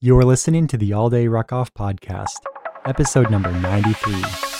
You're listening to the All Day Ruck Off podcast, episode number 93.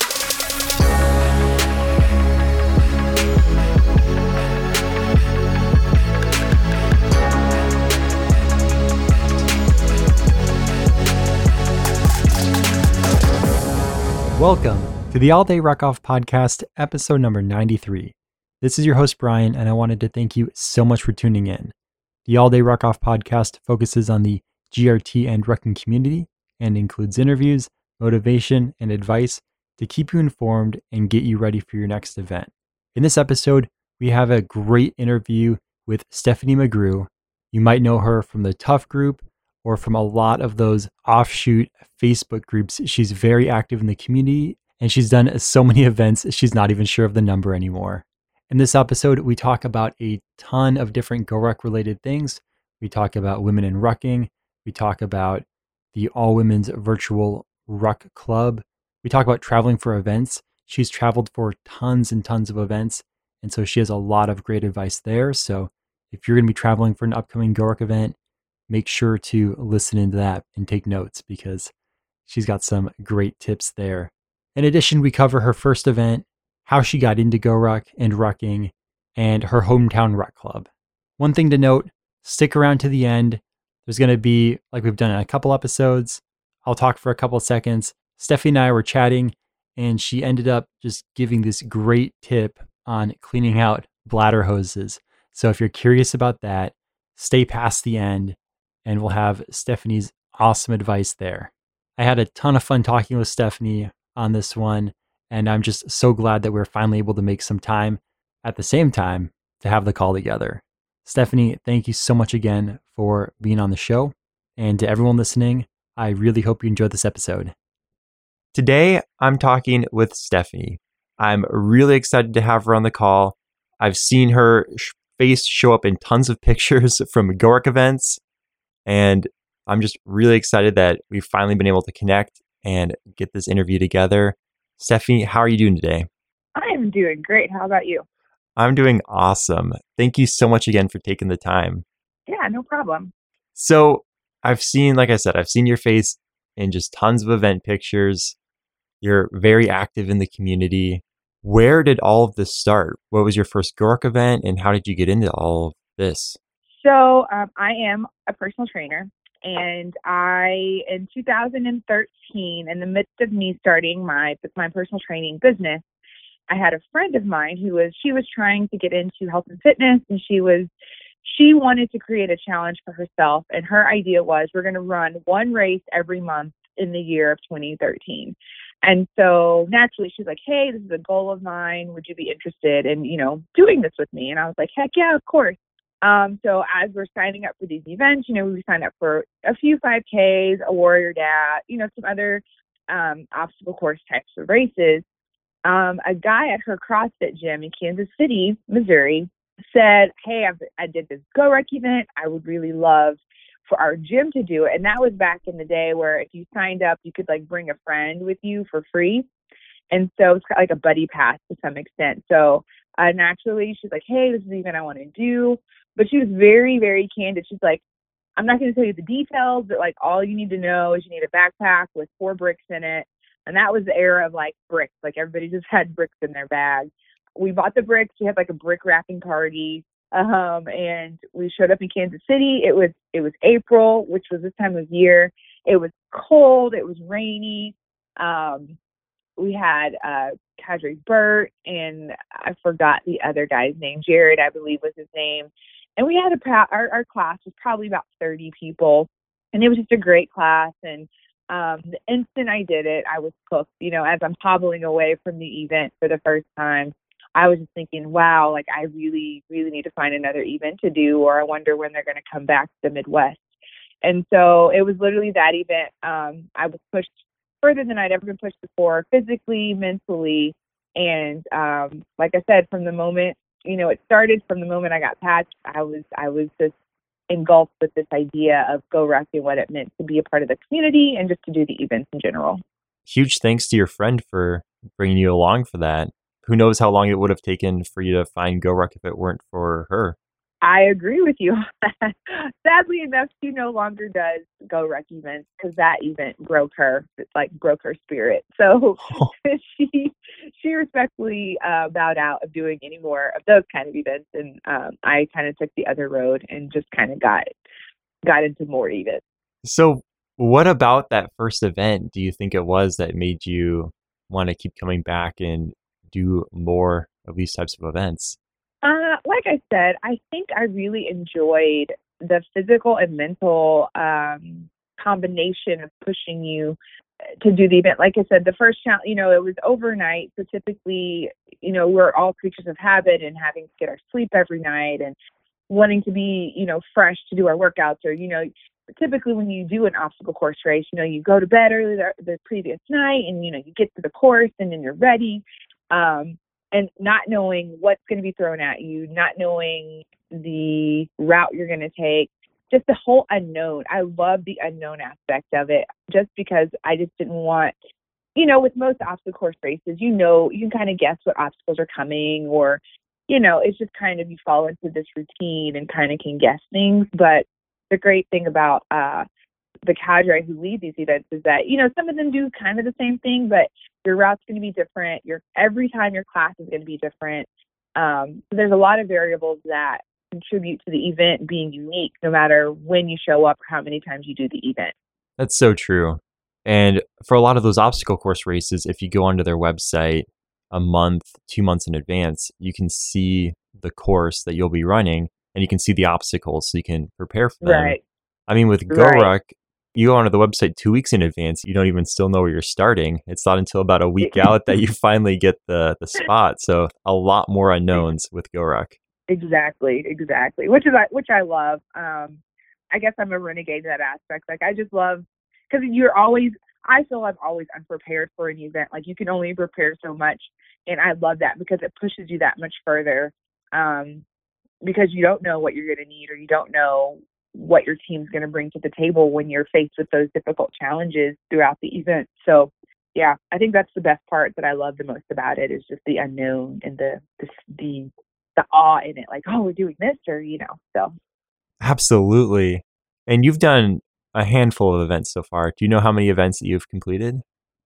Welcome to the All Day Ruck Off podcast, episode number 93. This is your host, Brian, and I wanted to thank you so much for tuning in. The All Day Ruck Off podcast focuses on the GRT and rucking community and includes interviews, motivation, and advice to keep you informed and get you ready for your next event. In this episode, we have a great interview with Stephanie McGrew. You might know her from the Tough group or from a lot of those offshoot Facebook groups. She's very active in the community and she's done so many events, she's not even sure of the number anymore. In this episode, we talk about a ton of different GoRuck related things. We talk about women in rucking. We talk about the all-women's virtual ruck club. We talk about traveling for events. She's traveled for tons and tons of events, and so she has a lot of great advice there. So if you're going to be traveling for an upcoming GoRuck event, make sure to listen into that and take notes because she's got some great tips there. In addition, we cover her first event, how she got into GoRuck and rucking, and her hometown ruck club. One thing to note, stick around to the end. There's going to be, like we've done in a couple episodes, I'll talk for a couple of seconds. Stephanie and I were chatting, and she ended up just giving this great tip on cleaning out bladder hoses. So if you're curious about that, stay past the end, and we'll have Stephanie's awesome advice there. I had a ton of fun talking with Stephanie on this one, and I'm just so glad that we're finally able to make some time at the same time to have the call together. Stephanie, thank you so much again for being on the show. And to everyone listening, I really hope you enjoyed this episode. Today, I'm talking with Stephanie. I'm really excited to have her on the call. I've seen her face show up in tons of pictures from GoRuck events, and I'm just really excited that we've finally been able to connect and get this interview together. Stephanie, how are you doing today? I'm doing great. How about you? I'm doing awesome. Thank you so much again for taking the time. Yeah, no problem. So I've seen, like I said, I've seen your face in just tons of event pictures. You're very active in the community. Where did all of this start? What was your first GoRuck event and how did you get into all of this? So I am a personal trainer, and in 2013, in the midst of me starting my personal training business, I had a friend of mine she was trying to get into health and fitness, and she wanted to create a challenge for herself. And her idea was, we're going to run one race every month in the year of 2013. And so naturally she's like, hey, this is a goal of mine. Would you be interested in, doing this with me? And I was like, heck yeah, of course. So as we're signing up for these events, we signed up for a few 5Ks, a Warrior Dad, some other obstacle course types of races. A guy at her CrossFit gym in Kansas City, Missouri, said, hey, I did this GoRuck event. I would really love for our gym to do it. And that was back in the day where if you signed up, you could bring a friend with you for free. And so it's like a buddy pass to some extent. So naturally, she's like, hey, this is the event I want to do. But she was very, very candid. She's like, I'm not going to tell you the details, but all you need to know is you need a backpack with 4 bricks in it. And that was the era of bricks. Everybody just had bricks in their bag. We bought the bricks. We had a brick wrapping party. And we showed up in Kansas City. It was April, which was this time of year. It was cold. It was rainy. We had Kadri Burt, and I forgot the other guy's name. Jared, I believe, was his name. And we had our class was probably about 30 people, and it was just a great class. And the instant I did it, I was hooked. As I'm hobbling away from the event for the first time, I was just thinking, wow, I really, really need to find another event to do, or I wonder when they're going to come back to the Midwest. And so it was literally that event. I was pushed further than I'd ever been pushed before, physically, mentally. And like I said, from the moment, it started from the moment I got patched, I was just engulfed with this idea of GoRuck and what it meant to be a part of the community and just to do the events in general. Huge thanks to your friend for bringing you along for that. Who knows how long it would have taken for you to find GoRuck if it weren't for her? I agree with you. Sadly enough, she no longer does Go Rec events because that event broke her. It like broke her spirit. So she she respectfully bowed out of doing any more of those kind of events, and I kind of took the other road and just kind of got into more events. So, what about that first event do you think it was that made you want to keep coming back and do more of these types of events? Like I said, I think I really enjoyed the physical and mental combination of pushing you to do the event. Like I said, the first challenge, it was overnight. So typically, we're all creatures of habit and having to get our sleep every night and wanting to be, fresh to do our workouts or, typically when you do an obstacle course race, you go to bed early the previous night and, you get to the course and then you're ready. And not knowing what's going to be thrown at you, not knowing the route you're going to take, just the whole unknown. I love the unknown aspect of it just because I just didn't want, with most obstacle course races, you can kind of guess what obstacles are coming or, it's just kind of you fall into this routine and kind of can guess things. But the great thing about the cadre who lead these events is that, some of them do kind of the same thing, but your route's going to be different. Every time your class is going to be different. So there's a lot of variables that contribute to the event being unique, no matter when you show up or how many times you do the event. That's so true. And for a lot of those obstacle course races, if you go onto their website a month, 2 months in advance, you can see the course that you'll be running and you can see the obstacles so you can prepare for them. Right. I mean, with GoRuck, you go onto the website 2 weeks in advance, you don't even still know where you're starting. It's not until about a week out that you finally get the spot. So a lot more unknowns with GoRuck. Exactly. Which I love. I guess I'm a renegade to that aspect. Like I just love, because I feel I'm always unprepared for an event. Like you can only prepare so much. And I love that because it pushes you that much further. Because you don't know what you're going to need or you don't know what your team's going to bring to the table when you're faced with those difficult challenges throughout the event. So yeah, I think that's the best part that I love the most about it is just the unknown and the awe in it. Like, oh, we're doing this or, so. Absolutely. And you've done a handful of events so far. Do you know how many events that you've completed?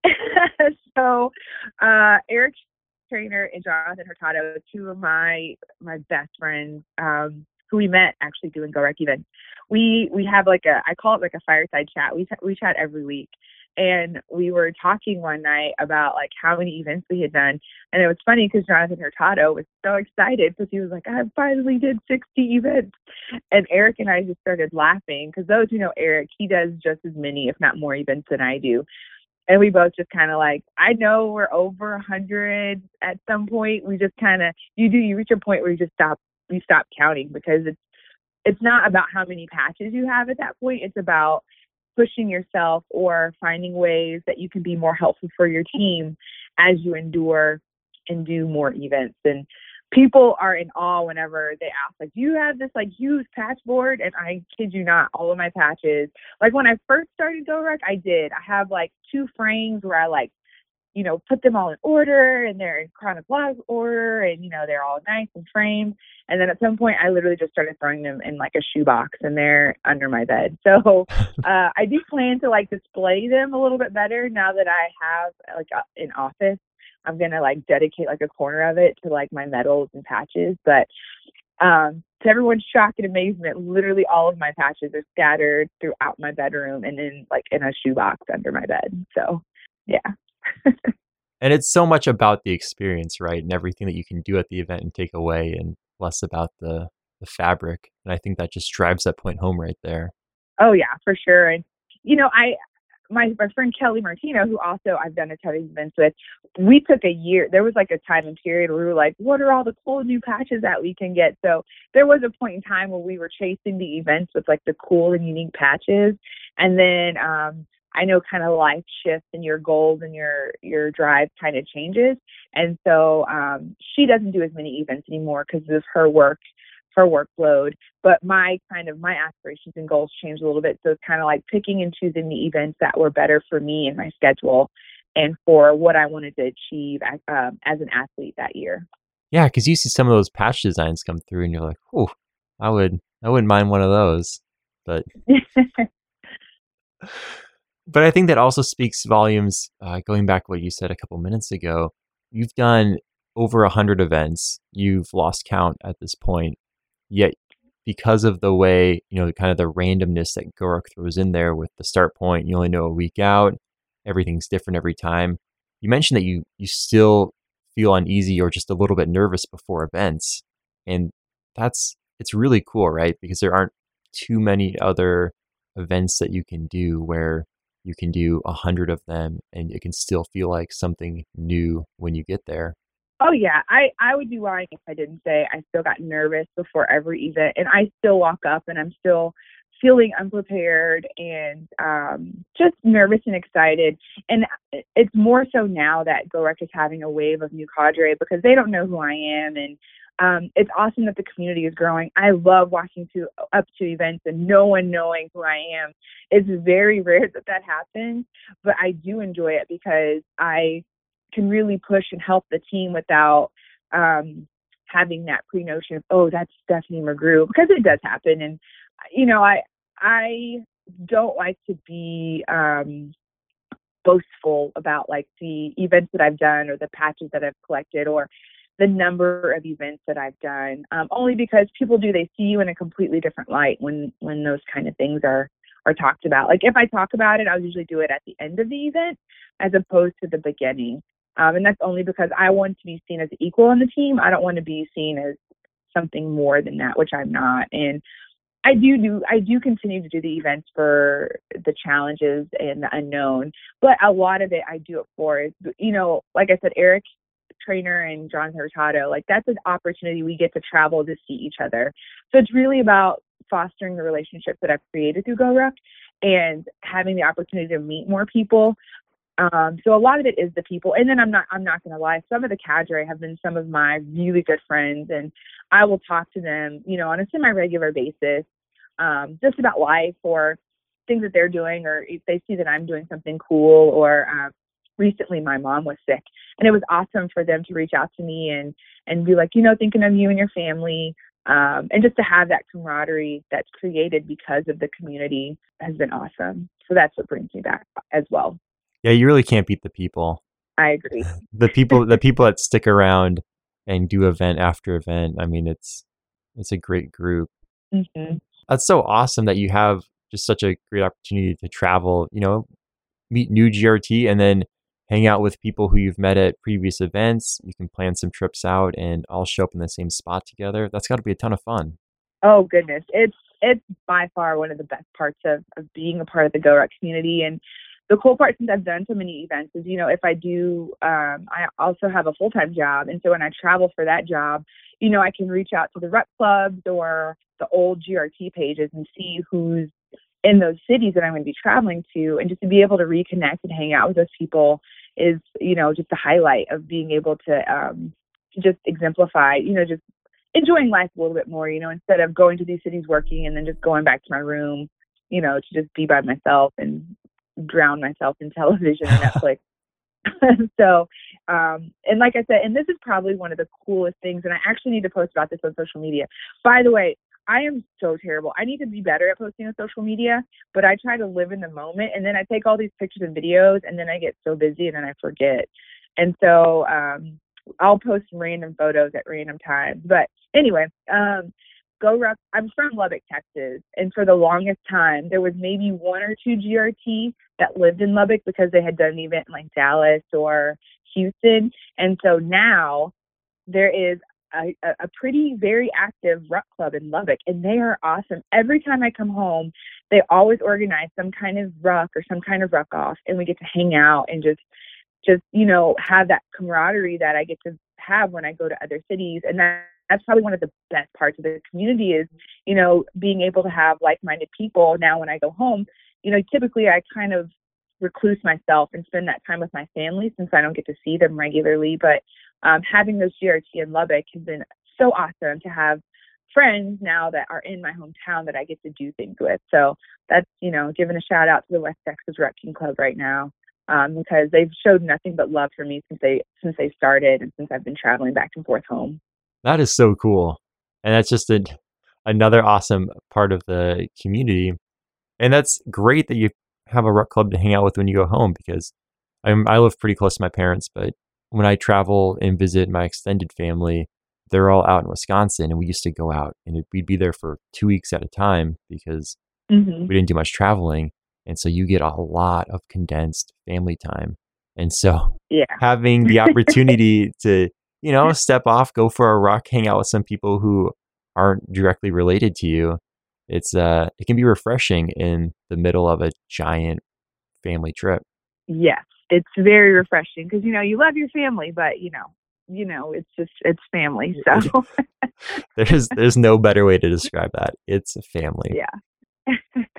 So, Eric Trainer and Jonathan Hurtado, two of my best friends, who we met actually doing Go Rec events. We have I call it like a fireside chat. We chat every week. And we were talking one night about like how many events we had done. And it was funny because Jonathan Hurtado was so excited because he was like, I finally did 60 events. And Eric and I just started laughing because those who know Eric, he does just as many, if not more events than I do. And we both just kind of like, I know we're over 100 at some point. We just kind of, you reach a point where you stop counting because it's not about how many patches you have at that point. It's about pushing yourself or finding ways that you can be more helpful for your team as you endure and do more events. And people are in awe whenever they ask, like, do you have this like huge patch board? And I kid you not, all of my patches, like when I first started Go Rec, I did. I have like 2 frames where I like, put them all in order and they're in chronological order and, they're all nice and framed. And then at some point I literally just started throwing them in like a shoebox and they're under my bed. So I do plan to like display them a little bit better now that I have like an office. I'm going to like dedicate like a corner of it to like my medals and patches. But to everyone's shock and amazement, literally all of my patches are scattered throughout my bedroom and then like in a shoebox under my bed. So yeah. And it's so much about the experience, right? And everything that you can do at the event and take away and less about the fabric. And I think that just drives that point home right there. Oh yeah, for sure. And, my friend Kelly Martino, who also I've done a ton of events with, we took a year. There was like a time and period where we were like, what are all the cool new patches that we can get? So there was a point in time where we were chasing the events with like the cool and unique patches. And then, I know kind of life shifts and your goals and your drive kind of changes. And so she doesn't do as many events anymore because of her workload. But my aspirations and goals changed a little bit. So it's kind of like picking and choosing the events that were better for me and my schedule and for what I wanted to achieve as an athlete that year. Yeah, because you see some of those patch designs come through and you're like, oh, I wouldn't mind one of those, but I think that also speaks volumes. Going back to what you said a couple minutes ago, you've done over 100 events. You've lost count at this point. Yet, because of the way, kind of the randomness that GoRuck throws in there with the start point, you only know a week out. Everything's different every time. You mentioned that you still feel uneasy or just a little bit nervous before events, and it's really cool, right? Because there aren't too many other events that you can do where you can do 100 of them and it can still feel like something new when you get there. Oh yeah, I would be lying if I didn't say I still got nervous before every event, and I still walk up and I'm still feeling unprepared and just nervous and excited. And it's more so now that GoRuck is having a wave of new cadre because they don't know who I am, and it's awesome that the community is growing. I love walking up to events and no one knowing who I am. It's very rare that happens, but I do enjoy it because I can really push and help the team without having that pre-notion of, oh, that's Stephanie McGrew, because it does happen. And, I don't like to be boastful about like the events that I've done or the patches that I've collected or the number of events that I've done, only because they see you in a completely different light when those kind of things are talked about. Like if I talk about it, I'll usually do it at the end of the event as opposed to the beginning. And that's only because I want to be seen as equal on the team. I don't want to be seen as something more than that, which I'm not. And I do continue to do the events for the challenges and the unknown, but a lot of it I do it for is, like I said, Eric Trainer and John Hurtado, like that's an opportunity we get to travel to see each other. So it's really about fostering the relationships that I've created through GoRuck and having the opportunity to meet more people. So a lot of it is the people. And then I'm not going to lie. Some of the cadre have been some of my really good friends, and I will talk to them, on a semi-regular basis, just about life or things that they're doing, or if they see that I'm doing something cool. Or recently my mom was sick, and it was awesome for them to reach out to me and be like, thinking of you and your family. And just to have that camaraderie that's created because of the community has been awesome. So that's what brings me back as well. Yeah, you really can't beat the people. I agree. The people that stick around and do event after event. I mean, it's a great group. Mm-hmm. That's so awesome that you have just such a great opportunity to travel, meet new GRT and then hang out with people who you've met at previous events. You can plan some trips out and all show up in the same spot together. That's got to be a ton of fun. Oh, goodness. It's by far one of the best parts of being a part of the GoRuck community. And the cool part, since I've done so many events, is, if I do, I also have a full-time job. And so when I travel for that job, I can reach out to the rep clubs or the old GRT pages and see who's in those cities that I'm going to be traveling to. And just to be able to reconnect and hang out with those people is, just the highlight of being able to just exemplify, just enjoying life a little bit more, instead of going to these cities working and then just going back to my room, to just be by myself and drown myself in television and Netflix. So, and like I said, and this is probably one of the coolest things, and I actually need to post about this on social media. By the way, I am so terrible. I need to be better at posting on social media, but I try to live in the moment, and then I take all these pictures and videos, and then I get so busy and then I forget. And so I'll post random photos at random times. But anyway, GoRuck, I'm from Lubbock, Texas, and for the longest time, there was maybe one or two GRT that lived in Lubbock because they had done an event in like Dallas or Houston. And so now there is a pretty very active ruck club in Lubbock, and they are awesome. Every time I come home, they always organize some kind of ruck or some kind of ruck off, and we get to hang out and just have that camaraderie that I get to have when I go to other cities. And that's probably one of the best parts of the community is, being able to have like-minded people. Now, when I go home, typically I kind of recluse myself and spend that time with my family since I don't get to see them regularly. But having those GRT in Lubbock has been so awesome to have friends now that are in my hometown that I get to do things with. So that's, giving a shout out to the West Texas Wrecking Club right now. Because they've showed nothing but love for me since they started and since I've been traveling back and forth home. That is so cool. And that's just a another awesome part of the community. And that's great that you have a ruck club to hang out with when you go home because I live pretty close to my parents, but when I travel and visit my extended family, they're all out in Wisconsin, and we used to go out and we'd be there for 2 weeks at a time because Hmm. we didn't do much traveling. And so you get a lot of condensed family time. And so Yeah. having the opportunity to, step off, go for a ruck, hang out with some people who aren't directly related to you, it can be refreshing in the middle of a giant family trip. Yes, it's very refreshing because you love your family, but it's family. It, So there's no better way to describe that. It's a family. yeah.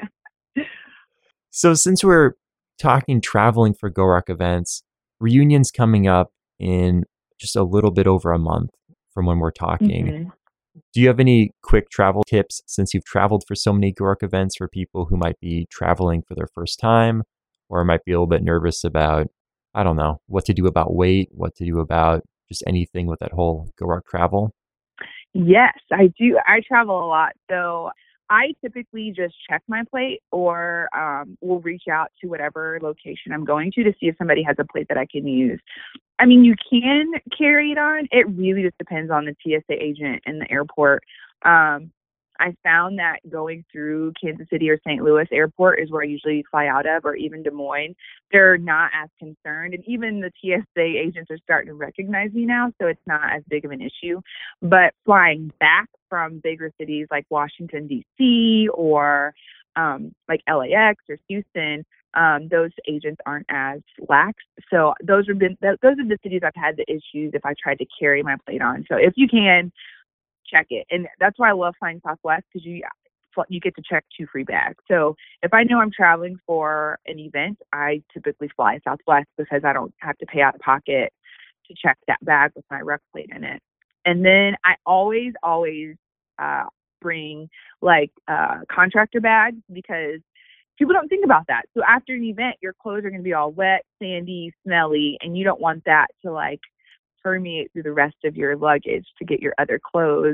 So since we're talking traveling for GoRuck events, reunion's coming up in just a little bit over a month from when we're talking. Hmm. Do you have any quick travel tips since you've traveled for so many GoRuck events for people who might be traveling for their first time or might be a little bit nervous about, I don't know, what to do about weight, what to do about just anything with that whole GoRuck travel? Yes, I do. I travel a lot, so I typically just check my plate or will reach out to whatever location I'm going to see if somebody has a plate that I can use. I mean, you can carry it on. It really just depends on the TSA agent in the airport. Um, I found that going through Kansas City or St. Louis airport is where I usually fly out of, or even Des Moines. They're not as concerned. And even the TSA agents are starting to recognize me now, so it's not as big of an issue. But flying back from bigger cities like Washington, D.C., or like LAX or Houston, those agents aren't as lax. So those are the cities I've had the issues if I tried to carry my plate on. So if you can, check it. And that's why I love flying Southwest because you get to check 2 free bags. So if I know I'm traveling for an event, I typically fly Southwest because I don't have to pay out of pocket to check that bag with my rec plate in it. And then I always uh, bring like contractor bags because people don't think about that. So after an event, your clothes are going to be all wet, sandy, smelly, and you don't want that to like permeate through the rest of your luggage to get your other clothes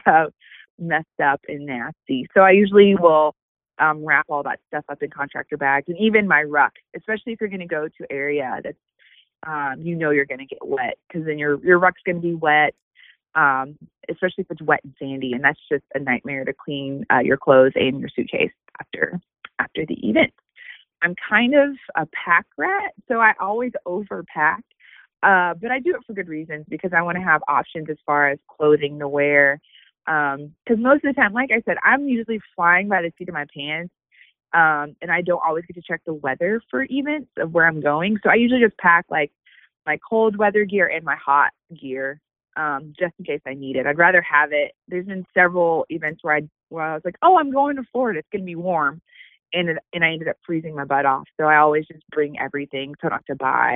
messed up and nasty. So I usually will wrap all that stuff up in contractor bags, and even my ruck, especially if you're going to go to area that's you're going to get wet because then your ruck's going to be wet, especially if it's wet and sandy, and that's just a nightmare to clean your clothes and your suitcase after the event. I'm kind of a pack rat, so I always overpack. But I do it for good reasons because I want to have options as far as clothing to wear. Because most of the time, like I said, I'm usually flying by the seat of my pants. And I don't always get to check the weather for events of where I'm going. So I usually just pack like my cold weather gear and my hot gear, just in case I need it. I'd rather have it. There's been several events where I was like, oh, I'm going to Florida. It's going to be warm. And I ended up freezing my butt off. So I always just bring everything so I don't have to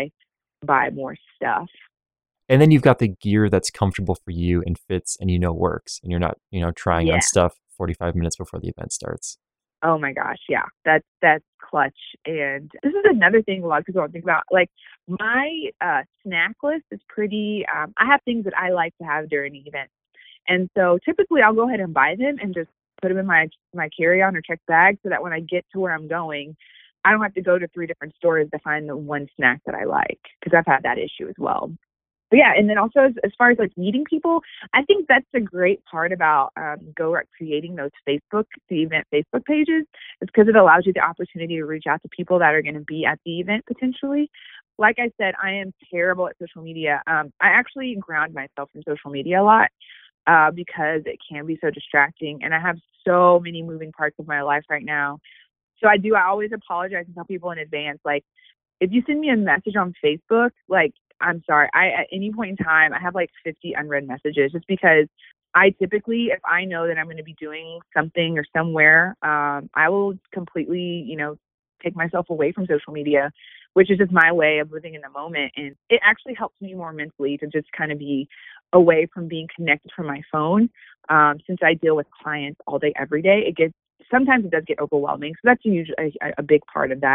buy more stuff. And then you've got the gear that's comfortable for you and fits and works. And you're not, trying on Yeah. stuff 45 minutes before the event starts. Oh my gosh, yeah. That's clutch. And this is another thing a lot of people don't think about. Like my snack list is pretty I have things that I like to have during the event. And so typically I'll go ahead and buy them and just put them in my carry-on or checked bag so that when I get to where I'm going, I don't have to go to 3 different stores to find the one snack that I like because I've had that issue as well. But yeah, and then also as far as like meeting people, I think that's a great part about GoRuck creating the event Facebook pages, is because it allows you the opportunity to reach out to people that are going to be at the event potentially. Like I said, I am terrible at social media. I actually ground myself from social media a lot because it can be so distracting, and I have so many moving parts of my life right now. So I always apologize and tell people in advance, like, if you send me a message on Facebook, like, I'm sorry, at any point in time, I have like 50 unread messages just because I typically, if I know that I'm going to be doing something or somewhere, I will completely, take myself away from social media, which is just my way of living in the moment. And it actually helps me more mentally to just kind of be away from being connected from my phone. Since I deal with clients all day, every day, sometimes it does get overwhelming. So that's usually a big part of that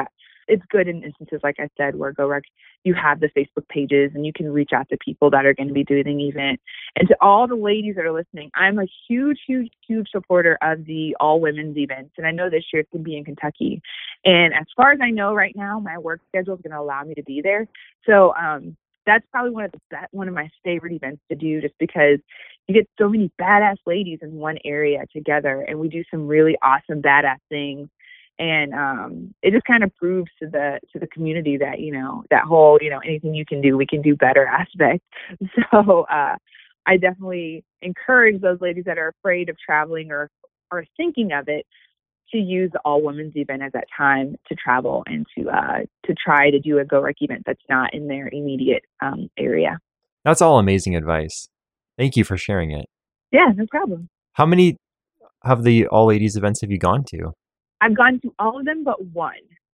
it's good in instances, like I said, where GoRec, you have the Facebook pages and you can reach out to people that are going to be doing the event. And to all the ladies that are listening, I'm a huge, huge, huge supporter of the all women's events. And I know this year it's going to be in Kentucky. And as far as I know right now, my work schedule is going to allow me to be there. So that's probably one of my favorite events to do, just because you get so many badass ladies in one area together, and we do some really awesome badass things. And it just kind of proves to the community that, that whole, anything you can do, we can do better aspect. So I definitely encourage those ladies that are afraid of traveling or are thinking of it to use the all women's event as that time to travel and to try to do a GoRec event that's not in their immediate area. That's all amazing advice. Thank you for sharing it. Yeah, no problem. How many of the all ladies events have you gone to? I've gone to all of them but one.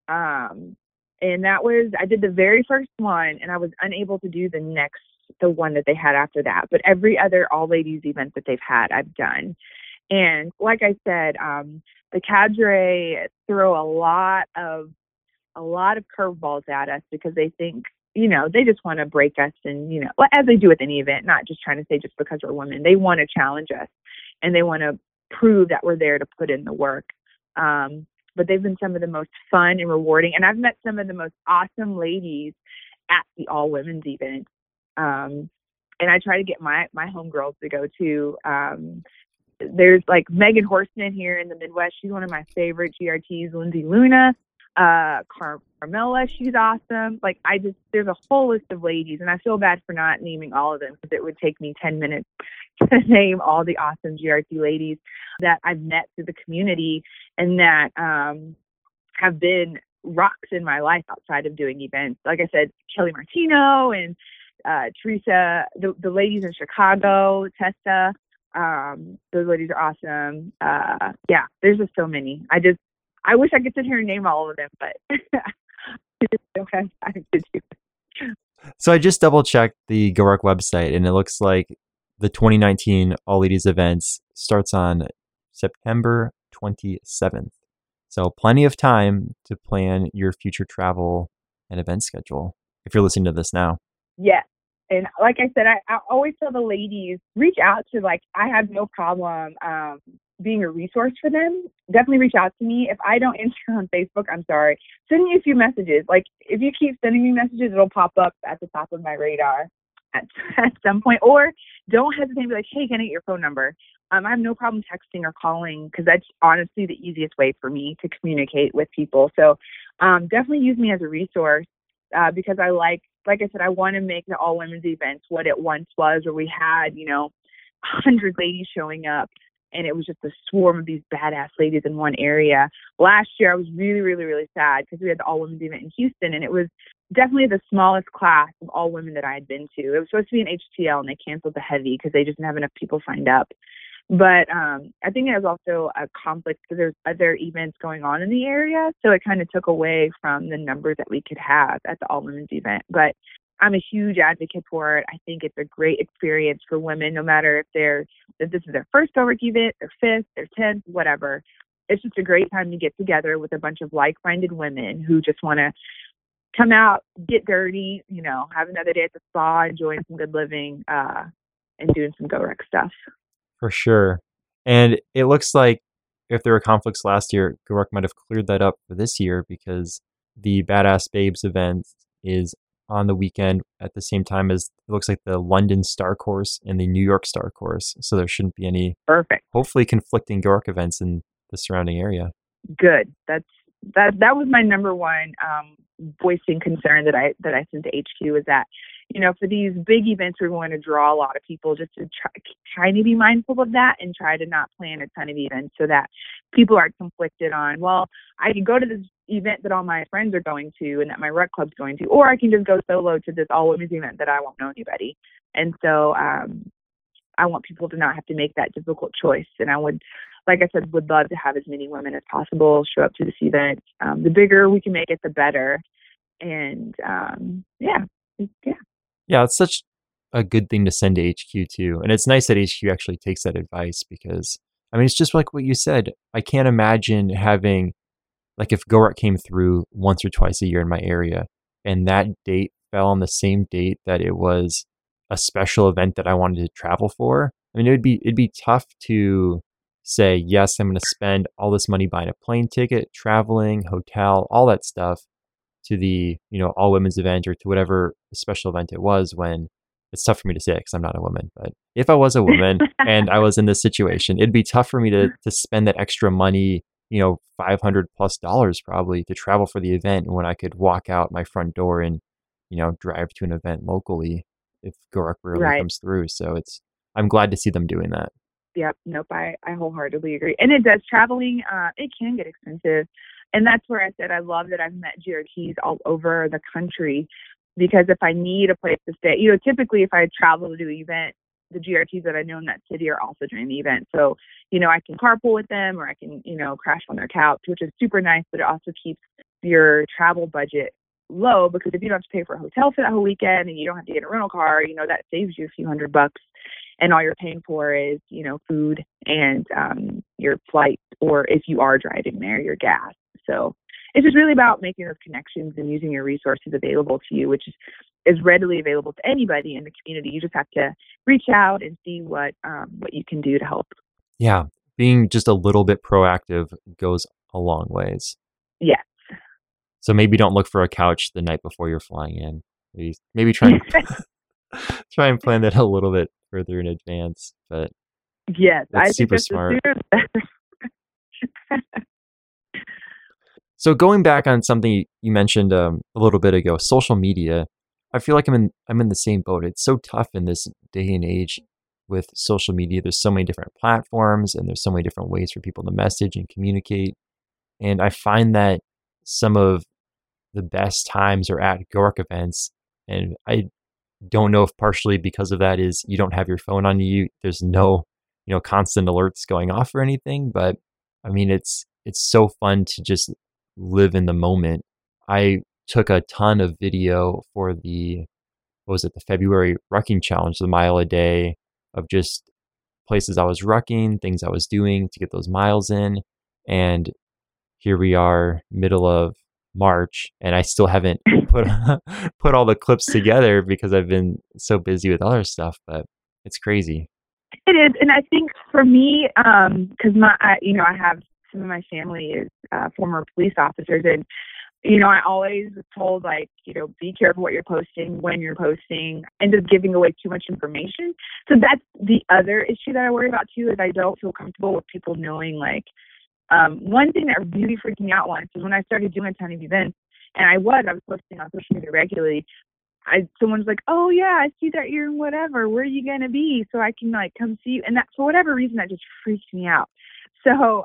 And that was, I did the very first one, and I was unable to do the one that they had after that. But every other all ladies event that they've had, I've done. And like I said, the cadre throw a lot of curveballs at us because they think, they just want to break us, and, as they do with any event, not just trying to say just because we're women. They want to challenge us, and they want to prove that we're there to put in the work. But they've been some of the most fun and rewarding. And I've met some of the most awesome ladies at the all women's event. And I try to get my homegirls to go too. There's like Megan Horseman here in the Midwest. She's one of my favorite GRTs. Lindsay Luna, Carmela, she's awesome. Like there's a whole list of ladies, and I feel bad for not naming all of them because it would take me 10 minutes to name all the awesome GRT ladies that I've met through the community and that have been rocks in my life outside of doing events. Like I said, Kelly Martino and Teresa, the ladies in Chicago, Tessa, those ladies are awesome. Yeah, there's just so many. I wish I could sit here and name all of them, but I don't have time to do it. So I just double checked the GoRec website, and it looks like the 2019 All Ladies events starts on September 27th. So plenty of time to plan your future travel and event schedule if you're listening to this now. Yes. And like I said, I always tell the ladies, reach out to, I have no problem being a resource for them. Definitely reach out to me. If I don't answer on Facebook, I'm sorry. Send me a few messages. If you keep sending me messages, it'll pop up at the top of my radar at some point. Or don't hesitate to be like, hey, can I get your phone number? I have no problem texting or calling because that's honestly the easiest way for me to communicate with people. So definitely use me as a resource because like I said, I want to make the all women's events what it once was, where we had, 100 ladies showing up, and it was just a swarm of these badass ladies in one area. Last year, I was really, really, really sad because we had the all women's event in Houston, and it was definitely the smallest class of all women that I had been to. It was supposed to be an HTL, and they canceled the heavy because they just didn't have enough people signed up. But I think it was also a conflict because there's other events going on in the area. So it kind of took away from the numbers that we could have at the all women's event. But I'm a huge advocate for it. I think it's a great experience for women, no matter if this is their first GoRec event, their fifth, their 10th, whatever. It's just a great time to get together with a bunch of like-minded women who just want to come out, get dirty, have another day at the spa, enjoying some good living, and doing some GoRec stuff. For sure. And it looks like if there were conflicts last year, GoRec might have cleared that up for this year because the Badass Babes event is on the weekend at the same time as it looks like the London Star Course and the New York Star Course. So there shouldn't be any hopefully conflicting GoRec events in the surrounding area. Good. That was my number one voicing concern that I sent to HQ is that, for these big events, we're going to draw a lot of people, just to try to be mindful of that and try to not plan a ton of events so that people aren't conflicted on, well, I can go to this event that all my friends are going to and that my rec club's going to, or I can just go solo to this all women's event that I won't know anybody. And so I want people to not have to make that difficult choice. And I would, like I said, would love to have as many women as possible show up to this event. The bigger we can make it, the better. And Yeah, it's such a good thing to send to HQ too. And it's nice that HQ actually takes that advice because, it's just like what you said. I can't imagine having like if GoRuck came through once or twice a year in my area and that date fell on the same date that it was a special event that I wanted to travel for, I mean, it'd be tough to say, yes, I'm going to spend all this money buying a plane ticket, traveling, hotel, all that stuff to the, all women's event or to whatever special event it was, when it's tough for me to say it because I'm not a woman. But if I was a woman and I was in this situation, it'd be tough for me to spend that extra money, $500+ probably to travel for the event when I could walk out my front door and, drive to an event locally if GoRuck really Right. comes through. So I'm glad to see them doing that. Yep. Nope. I wholeheartedly agree. And it does. Traveling, it can get expensive. And that's where I said I love that I've met GRTs all over the country, because if I need a place to stay, typically if I travel to do an event, the GRTs that I know in that city are also doing the event. So, I can carpool with them, or I can, crash on their couch, which is super nice, but it also keeps your travel budget low, because if you don't have to pay for a hotel for that whole weekend and you don't have to get a rental car, that saves you a few $100, and all you're paying for is, food and your flight, or if you are driving there, your gas. So it's just really about making those connections and using your resources available to you, which is readily available to anybody in the community. You just have to reach out and see what you can do to help. Yeah. Being just a little bit proactive goes a long ways. Yes. So maybe don't look for a couch the night before you're flying in. Maybe try and try and plan that a little bit further in advance. But yes, that's I super think smart. that's the sooner. So going back on something you mentioned a little bit ago, social media, I feel like I'm in the same boat. It's so tough in this day and age with social media. There's so many different platforms and there's so many different ways for people to message and communicate. And I find that some of the best times are at GoRuck events. And I don't know if partially because of that is you don't have your phone on you. There's no, constant alerts going off or anything. But I mean, it's so fun to just live in the moment. I took a ton of video for the February rucking challenge, the mile a day, of just places I was rucking, things I was doing to get those miles in. And here we are, middle of March, and I still haven't put all the clips together because I've been so busy with other stuff, but it's crazy. It is. And I think for me, because I have some of my family is former police officers, and I always was told, like, be careful what you're posting, when you're posting, and just giving away too much information. So that's the other issue that I worry about too, is I don't feel comfortable with people knowing, like, one thing that really freaked me out once is when I started doing a ton of events, and I was posting on social media regularly. Someone's like, oh yeah, I see that you're in whatever, where are you going to be? So I can like come see you. And that, for whatever reason, that just freaked me out. So,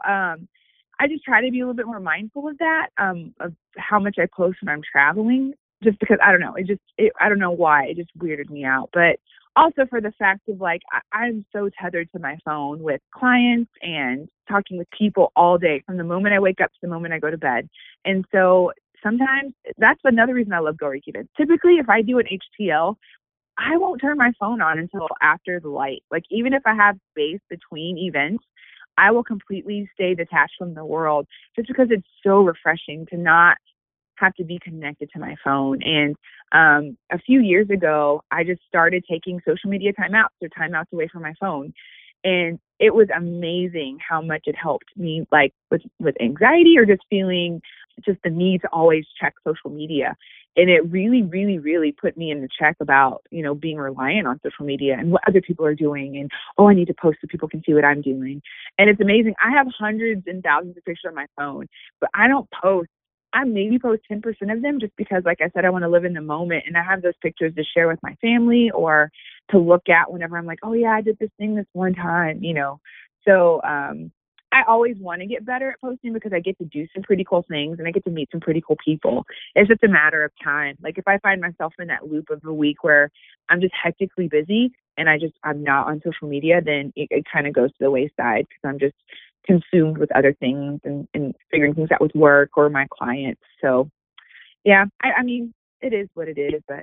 I just try to be a little bit more mindful of that, of how much I post when I'm traveling, just because I don't know, I don't know why, it just weirded me out. But also for the fact of, like, I'm so tethered to my phone with clients and talking with people all day, from the moment I wake up to the moment I go to bed. And so sometimes that's another reason I love GoRuck events. Typically, if I do an HTL, I won't turn my phone on until after the light. Like, even if I have space between events, I will completely stay detached from the world, just because it's so refreshing to not have to be connected to my phone. And a few years ago, I just started taking social media timeouts, or timeouts away from my phone. And it was amazing how much it helped me, like with anxiety, or just feeling just the need to always check social media. And it really, really, really put me in the check about, being reliant on social media and what other people are doing. And, oh, I need to post so people can see what I'm doing. And it's amazing. I have hundreds and thousands of pictures on my phone, but I don't post. I maybe post 10% of them, just because, like I said, I want to live in the moment. And I have those pictures to share with my family, or to look at whenever I'm like, oh yeah, I did this thing this one time, So, I always want to get better at posting, because I get to do some pretty cool things and I get to meet some pretty cool people. It's just a matter of time. Like, if I find myself in that loop of a week where I'm just hectically busy and I'm not on social media, then it kind of goes to the wayside, because I'm just consumed with other things and figuring things out with work or my clients. So yeah, I mean, it is what it is, but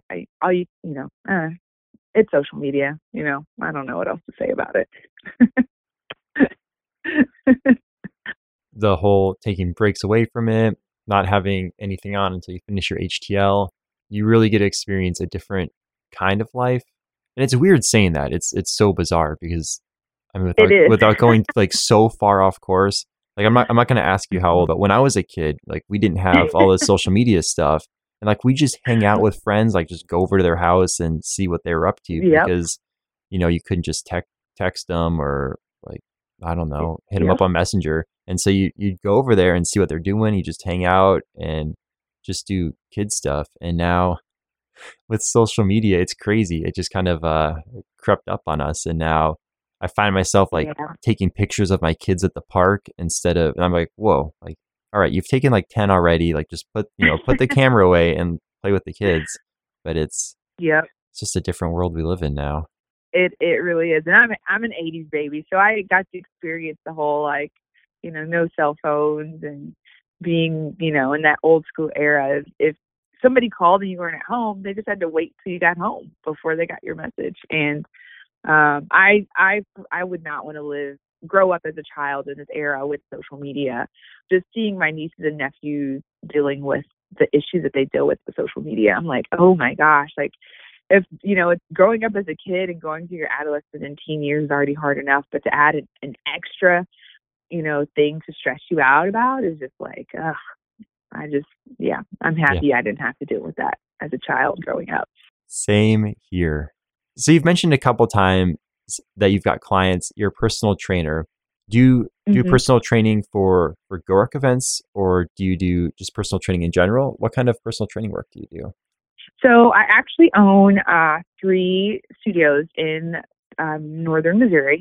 it's social media, I don't know what else to say about it. the whole taking breaks away from it, not having anything on until you finish your HTL, you really get to experience a different kind of life. And it's weird saying that. It's so bizarre because I mean It is. without going like so far off course, like I'm not going to ask you how old, but when I was a kid, like we didn't have all this social media stuff, and like we just hang out with friends, like just go over to their house and see what they were up to Yep. because you couldn't just text them or like I don't know, hit them Yep. up on Messenger. And so you'd go over there and see what they're doing. You just hang out and just do kid stuff. And now with social media, it's crazy. It just kind of crept up on us. And now I find myself like Yeah. taking pictures of my kids at the park instead of, and I'm like, whoa, like, all right, you've taken like 10 already. Like just put the camera away and play with the kids. But Yep. it's just a different world we live in now. It really is. And I'm an 80s baby, so I got to experience the whole like, no cell phones and being, in that old school era. If somebody called and you weren't at home, they just had to wait till you got home before they got your message. And I would not want to grow up as a child in this era with social media. Just seeing my nieces and nephews dealing with the issues that they deal with social media, I'm like, oh my gosh, like if it's growing up as a kid and going through your adolescent and teen years is already hard enough, but to add an extra thing to stress you out about is just like, ugh, I'm happy I didn't have to deal with that as a child growing up. Same here. So you've mentioned a couple times that you've got clients, you're a personal trainer. Do you do personal training for GORUCK events, or do you do just personal training in general? What kind of personal training work do you do? So I actually own 3 studios in northern Missouri.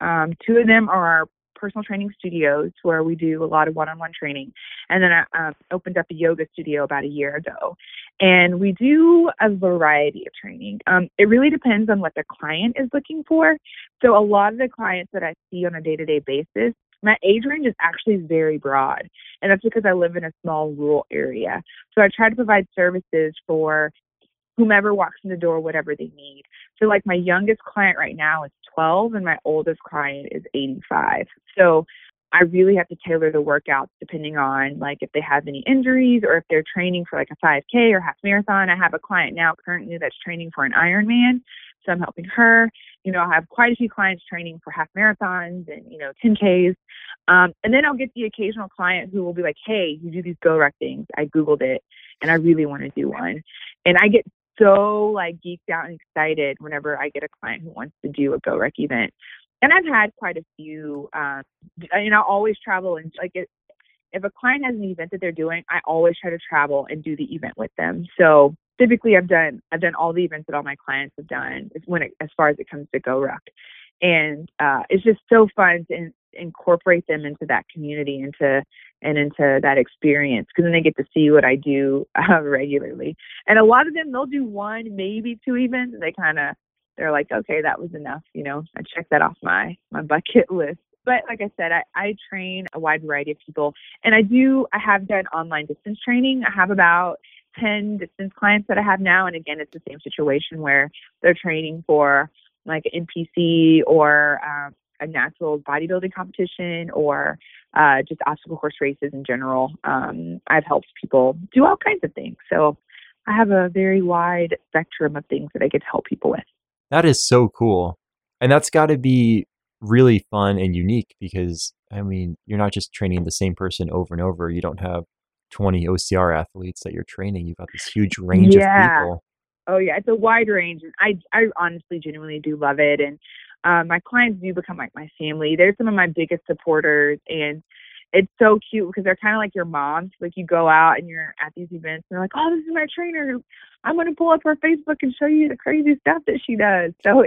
2 of them are personal training studios where we do a lot of one-on-one training. And then I opened up a yoga studio about a year ago. And we do a variety of training. It really depends on what the client is looking for. So a lot of the clients that I see on a day-to-day basis, my age range is actually very broad. And that's because I live in a small rural area. So I try to provide services for whomever walks in the door, whatever they need. So like my youngest client right now is 12 and my oldest client is 85. So I really have to tailor the workouts depending on like if they have any injuries or if they're training for like a 5K or half marathon. I have a client now currently that's training for an Ironman. So I'm helping her. I have quite a few clients training for half marathons and, 10Ks. And then I'll get the occasional client who will be like, hey, you do these GORUCK things. I Googled it and I really want to do one. And I get so like geeked out and excited whenever I get a client who wants to do a GORUCK event. And I've had quite a few, I always travel and like if a client has an event that they're doing, I always try to travel and do the event with them. So typically I've done all the events that all my clients have done as far as it comes to GORUCK. And it's just so fun to incorporate them into that community, into that experience, because then they get to see what I do regularly. And a lot of them, they'll do 1, maybe 2 events, and they're like, okay, that was enough. I checked that off my bucket list. But like I said, I train a wide variety of people, and I have done online distance training. I have about 10 distance clients that I have now. And again, it's the same situation where they're training for like an NPC or a natural bodybuilding competition or just obstacle course races in general. I've helped people do all kinds of things. So I have a very wide spectrum of things that I get to help people with. That is so cool. And that's got to be really fun and unique because, I mean, you're not just training the same person over and over. You don't have 20 OCR athletes that you're training. You've got this huge range of people. Oh, yeah. It's a wide range. And I honestly, genuinely do love it. And my clients do become like my family. They're some of my biggest supporters. And it's so cute because they're kind of like your moms. Like you go out and you're at these events and they're like, oh, this is my trainer. I'm going to pull up her Facebook and show you the crazy stuff that she does. So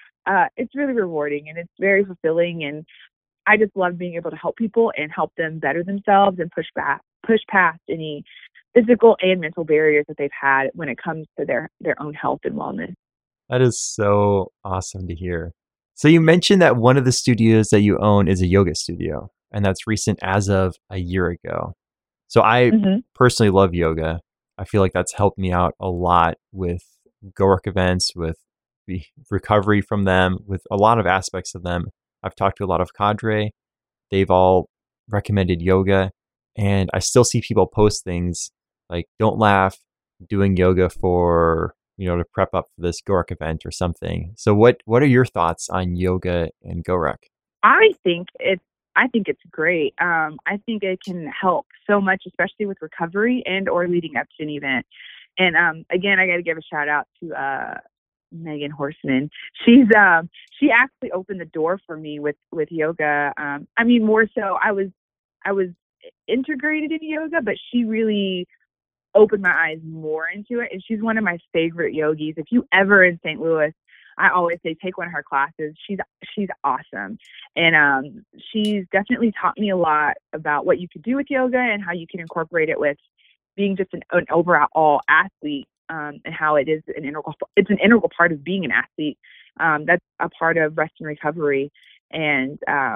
it's really rewarding and it's very fulfilling. And I just love being able to help people and help them better themselves and push past any physical and mental barriers that they've had when it comes to their own health and wellness. That is so awesome to hear. So you mentioned that one of the studios that you own is a yoga studio, and that's recent as of a year ago. So I personally love yoga. I feel like that's helped me out a lot with GORUCK events, with the recovery from them, with a lot of aspects of them. I've talked to a lot of cadre. They've all recommended yoga, and I still see people post things like "Don't laugh, doing yoga for to prep up for this Gorek event or something." So what are your thoughts on yoga and Gorek? I think it's great. I think it can help so much, especially with recovery and or leading up to an event. And again, I got to give a shout out to Megan Horseman. She actually opened the door for me with yoga. I mean, more so, I was integrated in yoga, but she really opened my eyes more into it. And she's one of my favorite yogis. If you ever in St. Louis, I always say take one of her classes. She's awesome. And she's definitely taught me a lot about what you could do with yoga and how you can incorporate it with being just an overall athlete, and how it's an integral part of being an athlete. That's a part of rest and recovery, and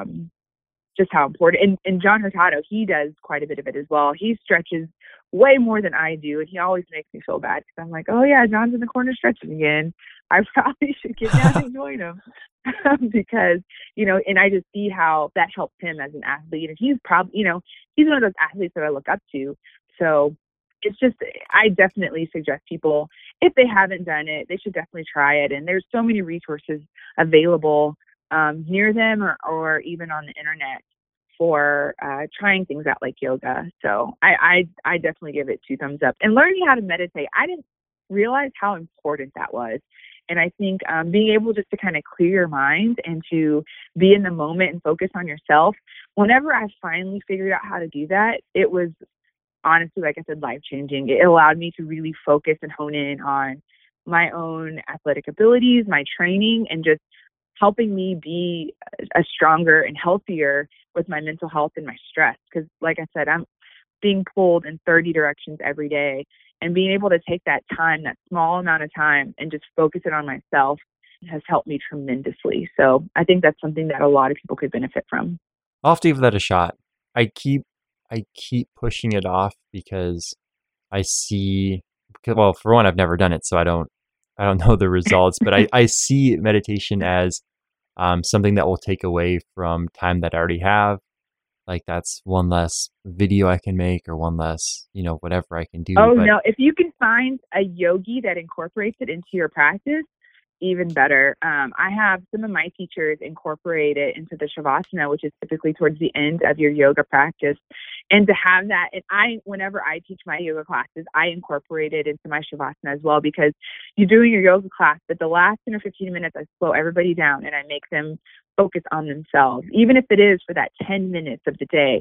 just how important. And John Hurtado, he does quite a bit of it as well. He stretches way more than I do, and he always makes me feel bad because I'm like, oh yeah, John's in the corner stretching again. I probably should get down and join him because and I just see how that helps him as an athlete, and he's probably he's one of those athletes that I look up to. So it's just, I definitely suggest people, if they haven't done it, they should definitely try it. And there's so many resources available near them or even on the internet for trying things out like yoga. So I definitely give it 2 thumbs up. And learning how to meditate, I didn't realize how important that was. And I think being able just to kind of clear your mind and to be in the moment and focus on yourself, whenever I finally figured out how to do that, it was honestly, like I said, life-changing. It allowed me to really focus and hone in on my own athletic abilities, my training, and just helping me be a stronger and healthier with my mental health and my stress. Because like I said, I'm being pulled in 30 directions every day, and being able to take that time, that small amount of time, and just focus it on myself has helped me tremendously. So I think that's something that a lot of people could benefit from. I'll have to give that a shot. I keep pushing it off because well, for one, I've never done it, so I don't know the results, but I see meditation as something that will take away from time that I already have. Like that's one less video I can make or one less, whatever I can do. Oh, no. If you can find a yogi that incorporates it into your practice, even better. I have some of my teachers incorporate it into the Shavasana, which is typically towards the end of your yoga practice. And to have that, and whenever I teach my yoga classes, I incorporate it into my Shavasana as well, because you're doing your yoga class, but the last 10 or 15 minutes, I slow everybody down and I make them focus on themselves, even if it is for that 10 minutes of the day.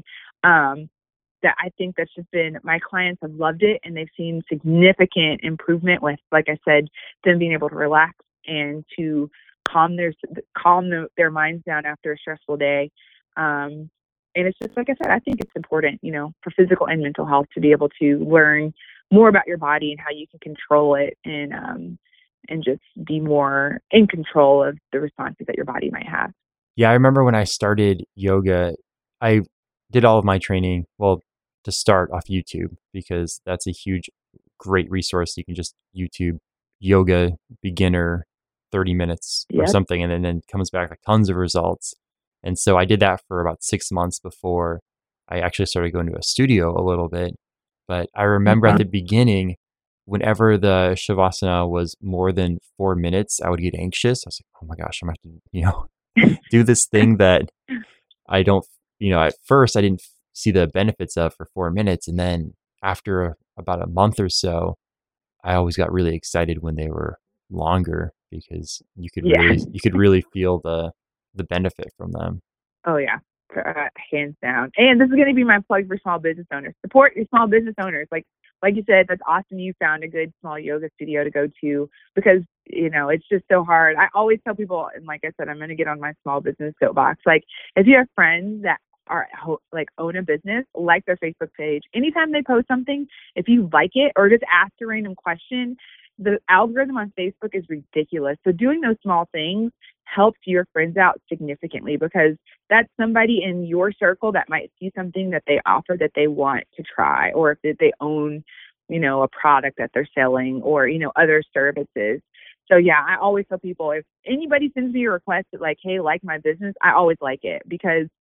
That I think that's just been, my clients have loved it, and they've seen significant improvement with, like I said, them being able to relax and to calm their minds down after a stressful day. And it's just, like I said, I think it's important, for physical and mental health to be able to learn more about your body and how you can control it and just be more in control of the responses that your body might have. Yeah, I remember when I started yoga, I did all of my training, well, to start off YouTube, because that's a great resource. You can just YouTube yoga beginner 30 minutes or something, and then comes back like tons of results. And so I did that for about 6 months before I actually started going to a studio a little bit. But I remember at the beginning, whenever the Shavasana was more than 4 minutes, I would get anxious. I was like, oh my gosh, I'm going to have to, do this thing that I don't, at first I didn't see the benefits of for 4 minutes. And then after about a month or so, I always got really excited when they were longer, because you could really feel the benefit from them. Oh yeah, hands down. And this is going to be my plug for small business owners. Support your small business owners. Like you said, that's awesome. You found a good small yoga studio to go to, because it's just so hard. I always tell people, and like I said, I'm going to get on my small business soapbox. Like, if you have friends that are own a business, like their Facebook page, anytime they post something, if you like it or just ask a random question, the algorithm on Facebook is ridiculous. So doing those small things helps your friends out significantly, because that's somebody in your circle that might see something that they offer that they want to try, or if they own, a product that they're selling, or, other services. So yeah, I always tell people, if anybody sends me a request that like, hey, like my business, I always like it, because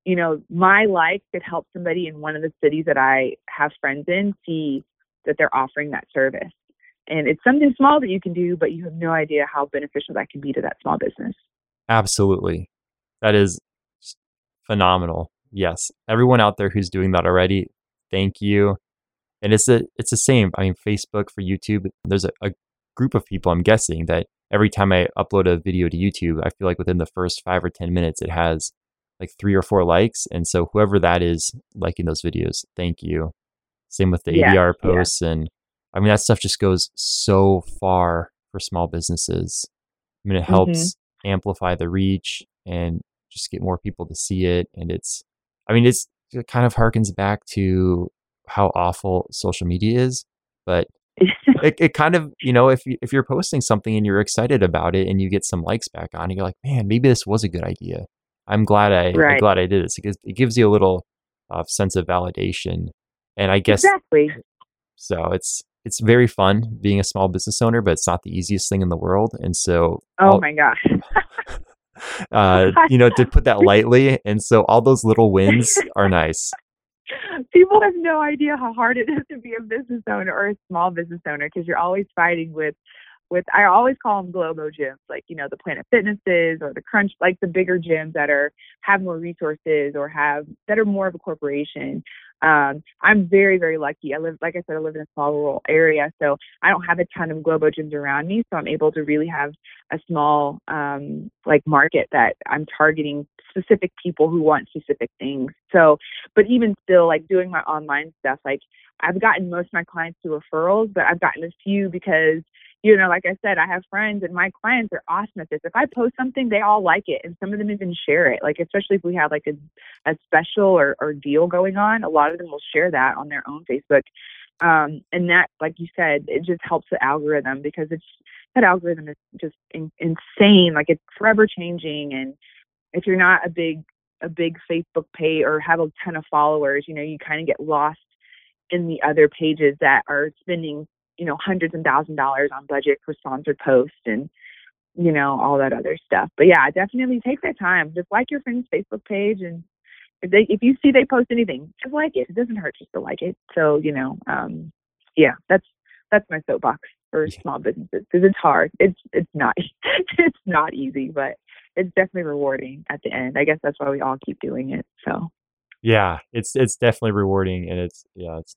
my like could help somebody in one of the cities that I have friends in see that they're offering that service. And it's something small that you can do, but you have no idea how beneficial that can be to that small business. Absolutely. That is phenomenal. Yes. Everyone out there who's doing that already, thank you. And it's the same. I mean, Facebook for YouTube, there's a group of people, I'm guessing, that every time I upload a video to YouTube, I feel like within the first 5 or 10 minutes, it has like 3 or 4 likes. And so whoever that is liking those videos, thank you. Same with the ADR posts. And I mean, that stuff just goes so far for small businesses. I mean, it helps amplify the reach and just get more people to see it. And it kind of harkens back to how awful social media is, but it kind of, if you're posting something and you're excited about it and you get some likes back on it, you're like, man, maybe this was a good idea. I'm glad I did this. It gives you a little sense of validation. And I guess, so it's very fun being a small business owner, but it's not the easiest thing in the world. And so, my gosh, to put that lightly. And so all those little wins are nice. People have no idea how hard it is to be a business owner or a small business owner, because you're always fighting with, I always call them Globo gyms, like, the Planet Fitnesses or the Crunch, like the bigger gyms that have more resources or that are more of a corporation. I'm very, very lucky. I live in a small rural area, so I don't have a ton of Globo gyms around me. So I'm able to really have a small, market that I'm targeting specific people who want specific things. So, but even still, like doing my online stuff, like I've gotten most of my clients through referrals, but I've gotten a few because, like I said, I have friends and my clients are awesome at this. If I post something, they all like it. And some of them even share it. Like, especially if we have like a special or deal going on, a lot of them will share that on their own Facebook. And that, like you said, it just helps the algorithm, because that algorithm is just insane. Like, it's forever changing. And if you're not a big Facebook page or have a ton of followers, you kind of get lost in the other pages that are spending hundreds and $1,000s on budget for sponsored posts and, all that other stuff. But yeah, definitely take that time. Just like your friend's Facebook page. And if you see they post anything, just like it. It doesn't hurt just to like it. So, that's my soapbox for small businesses, because it's hard. It's not easy, but it's definitely rewarding at the end. I guess that's why we all keep doing it. So yeah, it's definitely rewarding, and it's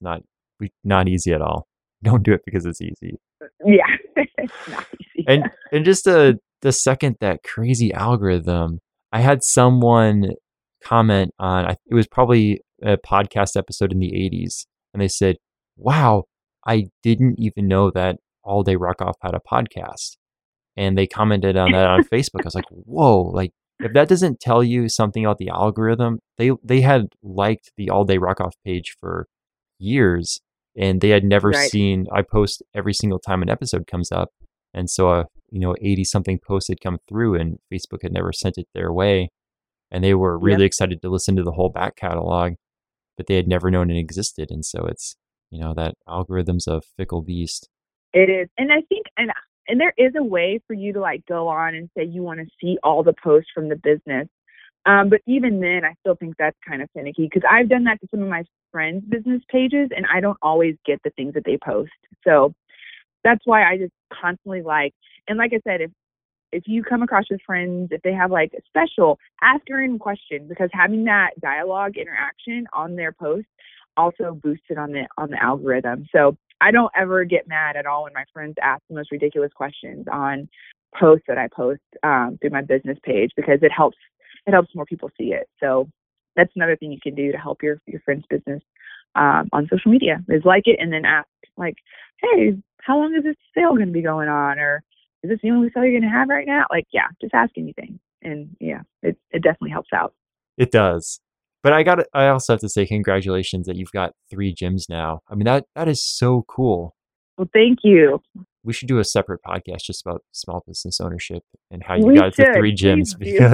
not easy at all. Don't do it because it's easy. Yeah, it's not easy. And just the second that crazy algorithm, I had someone comment on, it was probably a podcast episode in the 80s, and they said, wow, I didn't even know that All Day Rock Off had a podcast. And they commented on that on Facebook. I was like, whoa, like, if that doesn't tell you something about the algorithm, they had liked the All Day Rock Off page for years, and they had never seen, I post every single time an episode comes up. And so, 80 something posts had come through, and Facebook had never sent it their way. And they were really excited to listen to the whole back catalog, but they had never known it existed. And so it's, that algorithm's a fickle beast. It is. And I think, and there is a way for you to like go on and say you want to see all the posts from the business. But even then, I still think that's kind of finicky, because I've done that to some of my friends' business pages, and I don't always get the things that they post. So that's why I just constantly and like I said, if you come across your friends, if they have like a special, ask her in question, because having that dialogue interaction on their post also boosts it on the algorithm. So I don't ever get mad at all when my friends ask the most ridiculous questions on posts that I post through my business page, because it helps more people see it. So that's another thing you can do to help your friend's business on social media, is like it and then ask, like, hey, how long is this sale going to be going on? Or is this the only sale you're going to have right now? Like, yeah, just ask anything. And yeah, it definitely helps out. It does. But I also have to say congratulations that you've got 3 gyms now. I mean, that is so cool. Well, thank you. We should do a separate podcast just about small business ownership and how you got to 3 gyms,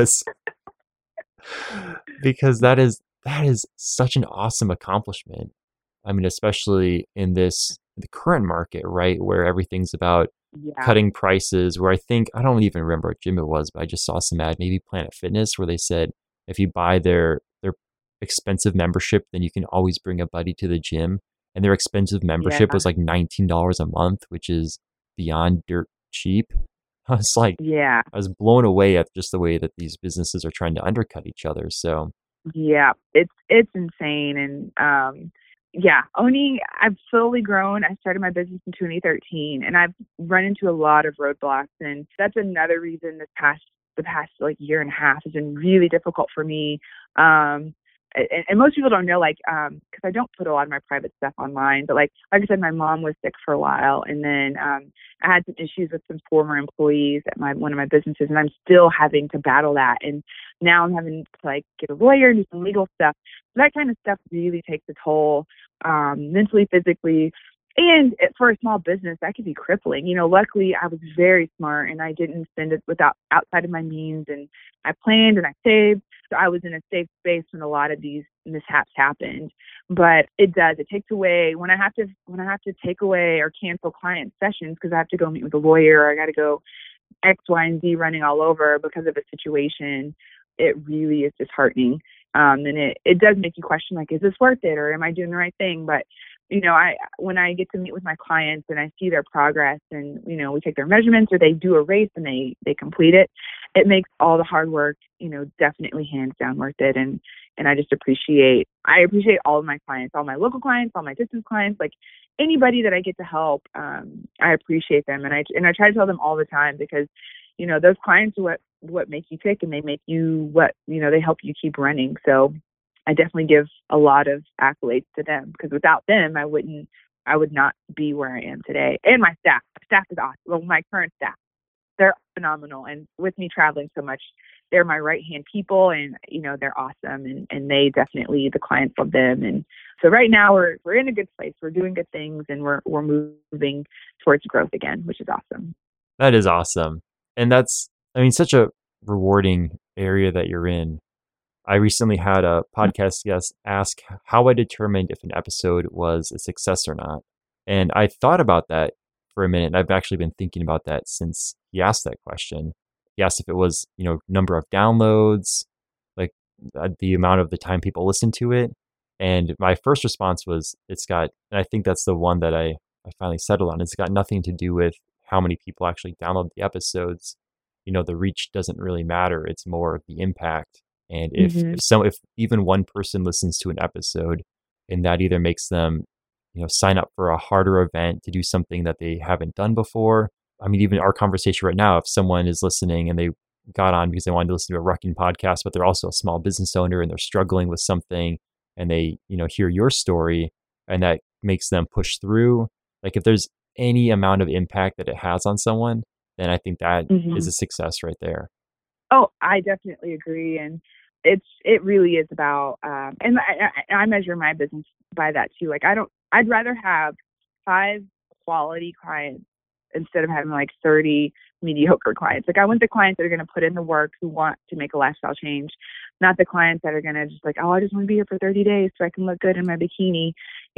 because that is such an awesome accomplishment. I mean, especially in the current market, right, where everything's about cutting prices, where I don't even remember what gym it was, but I just saw some ad, maybe Planet Fitness, where they said if you buy their expensive membership, then you can always bring a buddy to the gym. And their expensive Yeah. membership was like $19 a month, which is beyond dirt cheap. I was like, Yeah. I was blown away at just the way that these businesses are trying to undercut each other. So Yeah, it's insane. And yeah, I've slowly grown. I started my business in 2013, and I've run into a lot of roadblocks, and that's another reason the past like year and a half has been really difficult for me. And most people don't know, like, because I don't put a lot of my private stuff online, but like I said, my mom was sick for a while, and then I had some issues with some former employees at one of my businesses, and I'm still having to battle that. And now I'm having to like get a lawyer and do some legal stuff. So that kind of stuff really takes a toll, mentally, physically. And for a small business, that could be crippling. Luckily I was very smart and I didn't spend it outside of my means, and I planned and I saved. So I was in a safe space when a lot of these mishaps happened. But it takes away when I have to take away or cancel client sessions because I have to go meet with a lawyer, or I got to go X, Y, and Z running all over because of a situation. It really is disheartening. And it does make you question, like, is this worth it, or am I doing the right thing? But when I get to meet with my clients and I see their progress, and we take their measurements, or they do a race and they complete it, it makes all the hard work definitely hands down worth it. And I appreciate all of my clients, all my local clients, all my distance clients, like anybody that I get to help. I appreciate them, and I try to tell them all the time, because those clients are what make you tick, and they make you they help you keep running. So I definitely give a lot of accolades to them, because without them, I would not be where I am today. And my staff is awesome. Well, my current staff, they're phenomenal. And with me traveling so much, they're my right hand people, and they're awesome. And they definitely, the clients love them. And so right now we're in a good place. We're doing good things, and we're moving towards growth again, which is awesome. that is awesome. And that's, I mean, such a rewarding area that you're in. I recently had a podcast guest ask how I determined if an episode was a success or not. And I thought about that for a minute. And I've actually been thinking about that since he asked that question. He asked if it was, number of downloads, like the amount of the time people listen to it. And my first response was, and I think that's the one that I finally settled on. It's got nothing to do with how many people actually download the episodes. The reach doesn't really matter. It's more of the impact. And if even one person listens to an episode, and that either makes them, sign up for a harder event to do something that they haven't done before. I mean, even our conversation right now, if someone is listening and they got on because they wanted to listen to a Rucking podcast, but they're also a small business owner and they're struggling with something, and they, hear your story, and that makes them push through. Like, if there's any amount of impact that it has on someone, then I think that is a success right there. Oh, I definitely agree. And it really is about, and I measure my business by that too. Like, I'd rather have 5 quality clients instead of having like 30 mediocre clients. Like, I want the clients that are going to put in the work, who want to make a lifestyle change, not the clients that are going to just like, oh, I just want to be here for 30 days so I can look good in my bikini.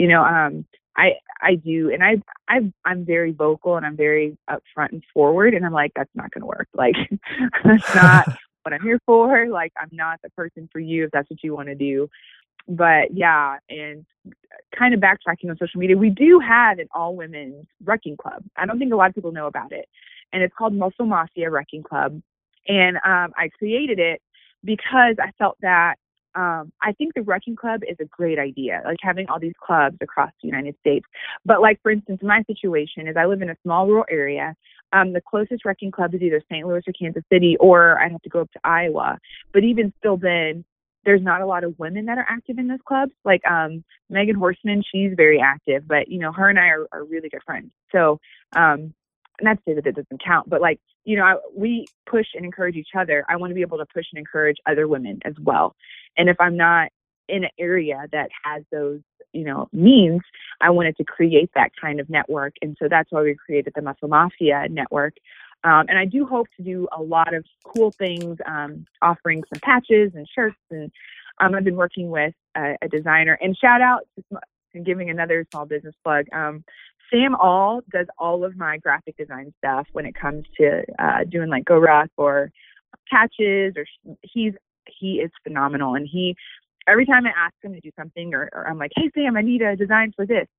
I do. And I'm very vocal, and I'm very upfront and forward. And I'm like, that's not going to work. Like, that's not what I'm here for. Like, I'm not the person for you if that's what you want to do. But yeah, and kind of backtracking on social media, we do have an all women's Rucking Club. I don't think a lot of people know about it. And it's called Muscle Mafia Rucking Club. And I created it because I felt that I think the Rucking Club is a great idea, like having all these clubs across the United States. But like, for instance, my situation is I live in a small rural area. The closest Rucking Club is either St. Louis or Kansas City, or I'd have to go up to Iowa. But even still then, there's not a lot of women that are active in those clubs. Like Megan Horseman, she's very active, but her and I are really good friends. So not to say that it doesn't count, but like, we push and encourage each other. I want to be able to push and encourage other women as well. And if I'm not in an area that has those, means, I wanted to create that kind of network. And so that's why we created the Muscle Mafia network. And I do hope to do a lot of cool things, offering some patches and shirts. And I've been working with a designer, and shout out to, and giving another small business plug. Sam All does all of my graphic design stuff when it comes to doing like Go Ruck or patches, or he is phenomenal. And he every time I ask him to do something, or I'm like, hey Sam, I need a design for this.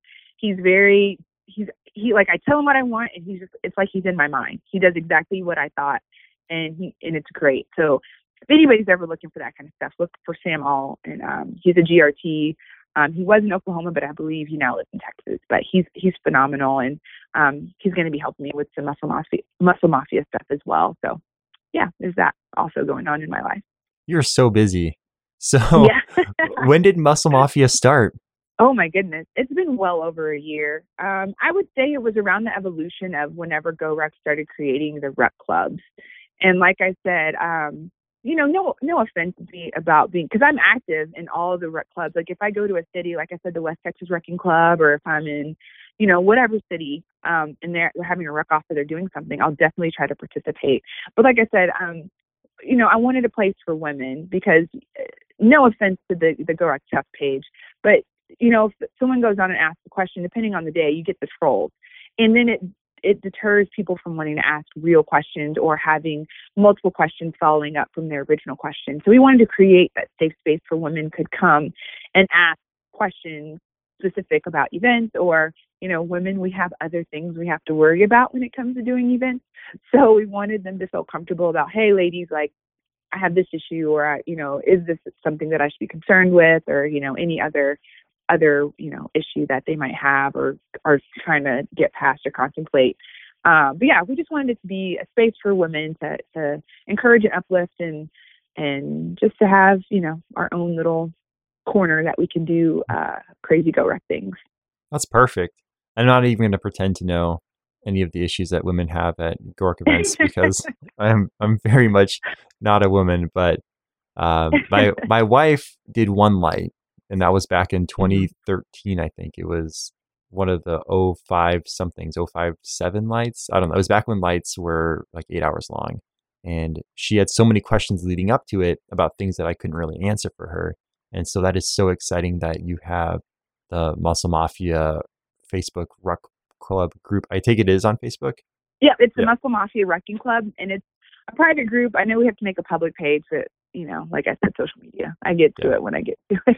He like, I tell him what I want, and it's like he's in my mind. He does exactly what I thought, and it's great. So if anybody's ever looking for that kind of stuff, look for Sam All, and he's a GRT. He was in Oklahoma, but I believe he now lives in Texas. But he's phenomenal, and he's going to be helping me with some muscle mafia stuff as well. So yeah, there's that also going on in my life. You're so busy. So yeah. When did Muscle Mafia start? Oh my goodness, it's been well over a year. I would say it was around the evolution of whenever GoRuck started creating the Ruck clubs, and like I said, no offense about being, because I'm active in all of the Ruck clubs. Like if I go to a city, like I said, the West Texas Rucking Club, or if I'm in, whatever city, and they're having a ruck off or they're doing something, I'll definitely try to participate. But like I said, I wanted a place for women because, no offense to the GoRuck Chef page, but if someone goes on and asks a question, depending on the day, you get the trolls, and then it deters people from wanting to ask real questions or having multiple questions following up from their original question. So we wanted to create that safe space for women could come and ask questions specific about events, or, women, we have other things we have to worry about when it comes to doing events. So we wanted them to feel comfortable about, hey, ladies, like, I have this issue, or, is this something that I should be concerned with, or, any other issue that they might have or are trying to get past or contemplate. But yeah, we just wanted it to be a space for women to encourage and uplift, and just to have, our own little corner that we can do crazy GoRuck things. That's perfect. I'm not even going to pretend to know any of the issues that women have at GoRuck events because I'm very much not a woman, but my wife did one light, and that was back in 2013. I think it was one of the 05 somethings, 057 lights. I don't know. It was back when lights were like 8 hours long, and she had so many questions leading up to it about things that I couldn't really answer for her. And so that is so exciting that you have the Muscle Mafia Facebook Ruck Club group. I take it is on Facebook? Yeah, it's the Muscle Mafia Rucking Club, and it's a private group. I know we have to make a public page, but, like I said, social media. I get to it when I get to it.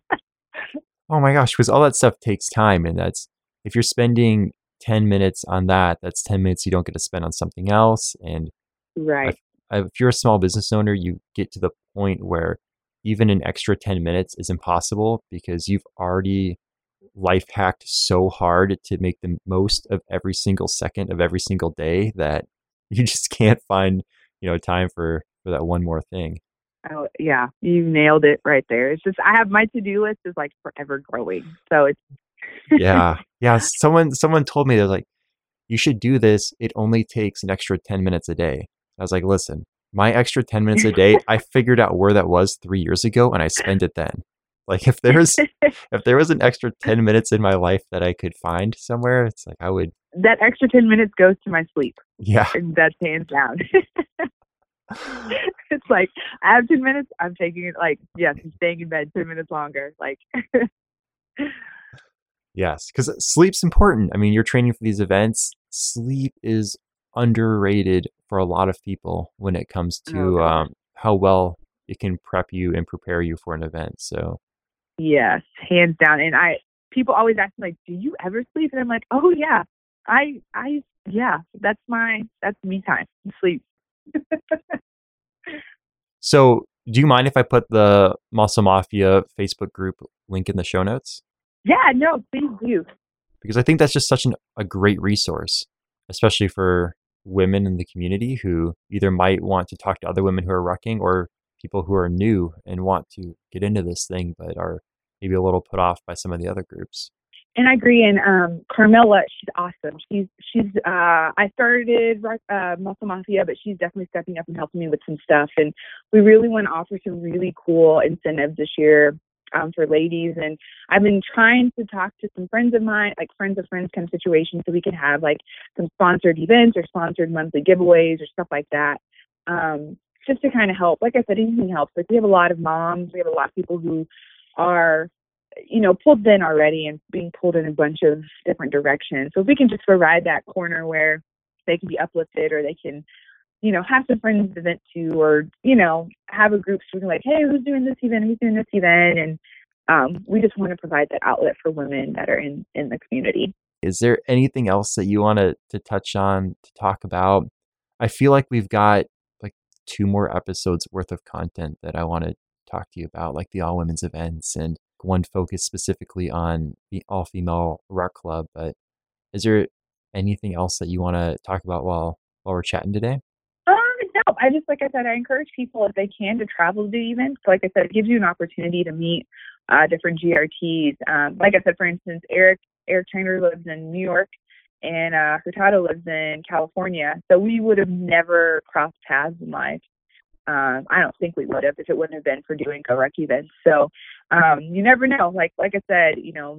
Oh my gosh, because all that stuff takes time, and that's, if you're spending 10 minutes on that, that's 10 minutes you don't get to spend on something else. And right. If you're a small business owner, you get to the point where even an extra 10 minutes is impossible because you've already life hacked so hard to make the most of every single second of every single day that you just can't find, time for that one more thing. Oh yeah, you nailed it right there. It's just, I have my to-do list is like forever growing. So it's yeah. Someone told me, they're like, you should do this. It only takes an extra 10 minutes a day. I was like, listen, my extra 10 minutes a day, I figured out where that was 3 years ago, and I spent it then. Like if there was an extra 10 minutes in my life that I could find somewhere, it's like I would. That extra 10 minutes goes to my sleep. Yeah. And that's hands down. It's like, I have 10 minutes, I'm taking it, like, yes, I'm staying in bed 10 minutes longer. Like, yes, because sleep's important. I mean, you're training for these events. Sleep is underrated for a lot of people when it comes to how well it can prep you and prepare you for an event. So, yes, hands down. And people always ask me, like, do you ever sleep? And I'm like, oh yeah, yeah, that's me time, sleep. So, do you mind if I put the Muscle Mafia Facebook group link in the show notes? Yeah, no, please do. Because I think that's just such a great resource, especially for women in the community who either might want to talk to other women who are rucking, or people who are new and want to get into this thing but are maybe a little put off by some of the other groups. And I agree. And Carmela, she's awesome. She's I started Muscle Mafia, but she's definitely stepping up and helping me with some stuff. And we really want to offer some really cool incentives this year for ladies. And I've been trying to talk to some friends of mine, like friends of friends kind of situations, so we can have like some sponsored events or sponsored monthly giveaways or stuff like that. Just to kind of help. Like I said, anything helps. Like we have a lot of moms, we have a lot of people who are, pulled in already and being pulled in a bunch of different directions. So if we can just provide that corner where they can be uplifted, or they can, have some friends to vent to, or, have a group so we can like, hey, who's doing this event? Who's doing this event? And we just want to provide that outlet for women that are in the community. Is there anything else that you want to touch on, to talk about? I feel like we've got like 2 more episodes worth of content that I want to talk to you about, like the all women's events and one focused specifically on the all female rock club. But is there anything else that you want to talk about while we're chatting today? No, I just, like I said, I encourage people if they can to travel to the events. Like I said, it gives you an opportunity to meet different GRTs. Like I said, for instance, Eric Trainer lives in New York, and Hurtado lives in California. So we would have never crossed paths in life. I don't think we would have if it wouldn't have been for doing GoRuck events. So you never know. Like I said,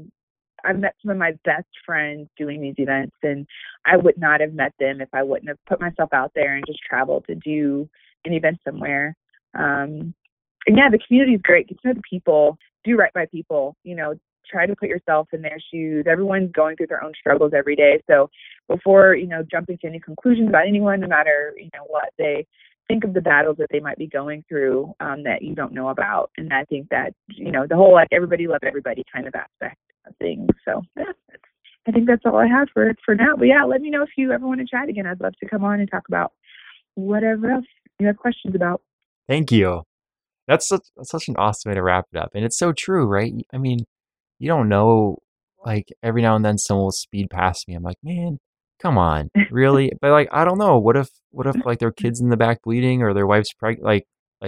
I've met some of my best friends doing these events, and I would not have met them if I wouldn't have put myself out there and just traveled to do an event somewhere. And yeah, the community is great. Get to know the people, do right by people, try to put yourself in their shoes. Everyone's going through their own struggles every day. So before, jumping to any conclusions about anyone, no matter, what they think of the battles that they might be going through that you don't know about. And I think that, the whole like everybody love everybody kind of aspect of things. So yeah, I think that's all I have for now. But yeah, let me know if you ever want to chat again. I'd love to come on and talk about whatever else you have questions about. Thank you. That's such an awesome way to wrap it up. And it's so true, right? I mean, you don't know, like every now and then someone will speed past me. I'm like, man, come on, really? But like, I don't know. What if like their kids in the back bleeding or their wife's pregnant?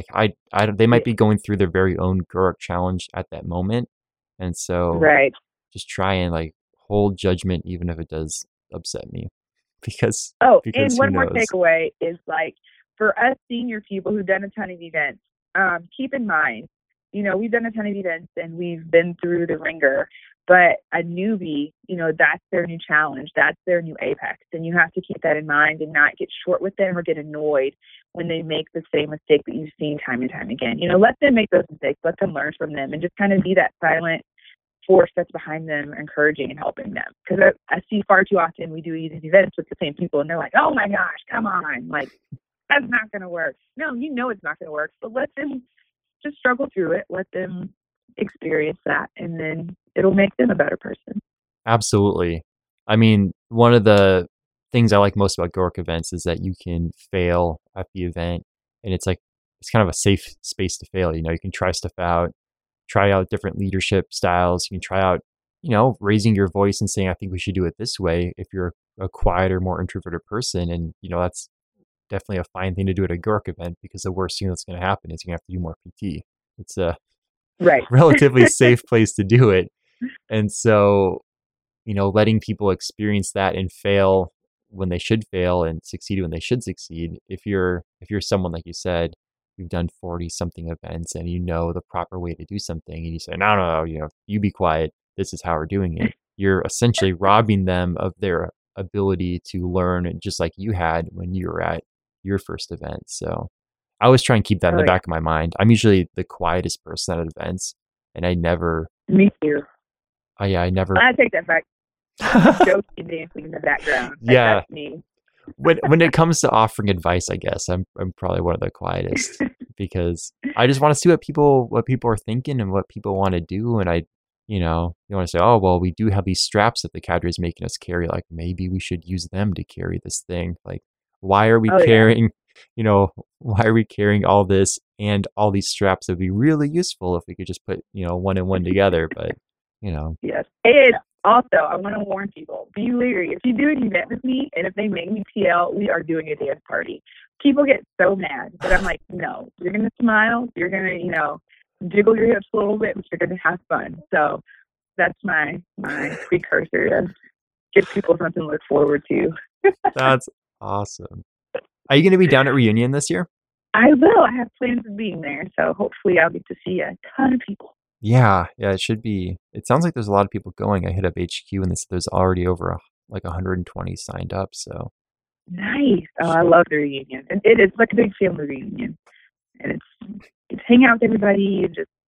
They might be going through their very own GoRuck challenge at that moment. And so right. Just try and like hold judgment, even if it does upset me, because and one more takeaway is like for us senior people who've done a ton of events, keep in mind, we've done a ton of events and we've been through the ringer, but a newbie, that's their new challenge. That's their new apex. And you have to keep that in mind and not get short with them or get annoyed when they make the same mistake that you've seen time and time again. Let them make those mistakes, let them learn from them, and just kind of be that silent force that's behind them, encouraging and helping them. Because I see far too often we do these events with the same people and they're like, oh my gosh, come on. Like, that's not going to work. No, it's not going to work. But let them just struggle through it. Let them experience that, and then it'll make them a better person. Absolutely. I mean, one of the things I like most about GoRuck events is that you can fail at the event, and it's kind of a safe space to fail. You can try stuff out, try out different leadership styles. You can try out, raising your voice and saying, I think we should do it this way if you're a quieter, more introverted person. And, that's definitely a fine thing to do at a GoRuck event, because the worst thing that's going to happen is you're going to have to do more PT. It's a relatively safe place to do it. And so, letting people experience that and fail when they should fail and succeed when they should succeed. If you're someone, like you said, you've done 40 something events and you know the proper way to do something, and you say, no, you be quiet. This is how we're doing it. You're essentially robbing them of their ability to learn, just like you had when you were at your first event. So I always try and keep that in the back of my mind. I'm usually the quietest person at events, and I never. Me too. Oh yeah, I never. I take that back. Joking, dancing in the background. Yeah. That's me. When it comes to offering advice, I guess I'm probably one of the quietest, because I just want to see what people are thinking and what people want to do. And you want to say, oh, well, we do have these straps that the cadre is making us carry. Like, maybe we should use them to carry this thing. Like, why are we carrying, why are we carrying all this and all these straps? That would be really useful if we could just put, one and one together. But, Yes. And also, I want to warn people, be leery. If you do an event with me and if they make me TL, we are doing a dance party. People get so mad, but I'm like, no, you're going to smile. You're going to, jiggle your hips a little bit, but you're going to have fun. So that's my precursor to give people something to look forward to. That's awesome. Are you going to be down at Reunion this year? I will. I have plans of being there. So hopefully I'll get to see a ton of people. Yeah, it should be. It sounds like there's a lot of people going. I hit up HQ and there's already over 120 signed up. So nice. Oh, I love the reunion. And it is like a big family reunion, and it's hang out with everybody. And just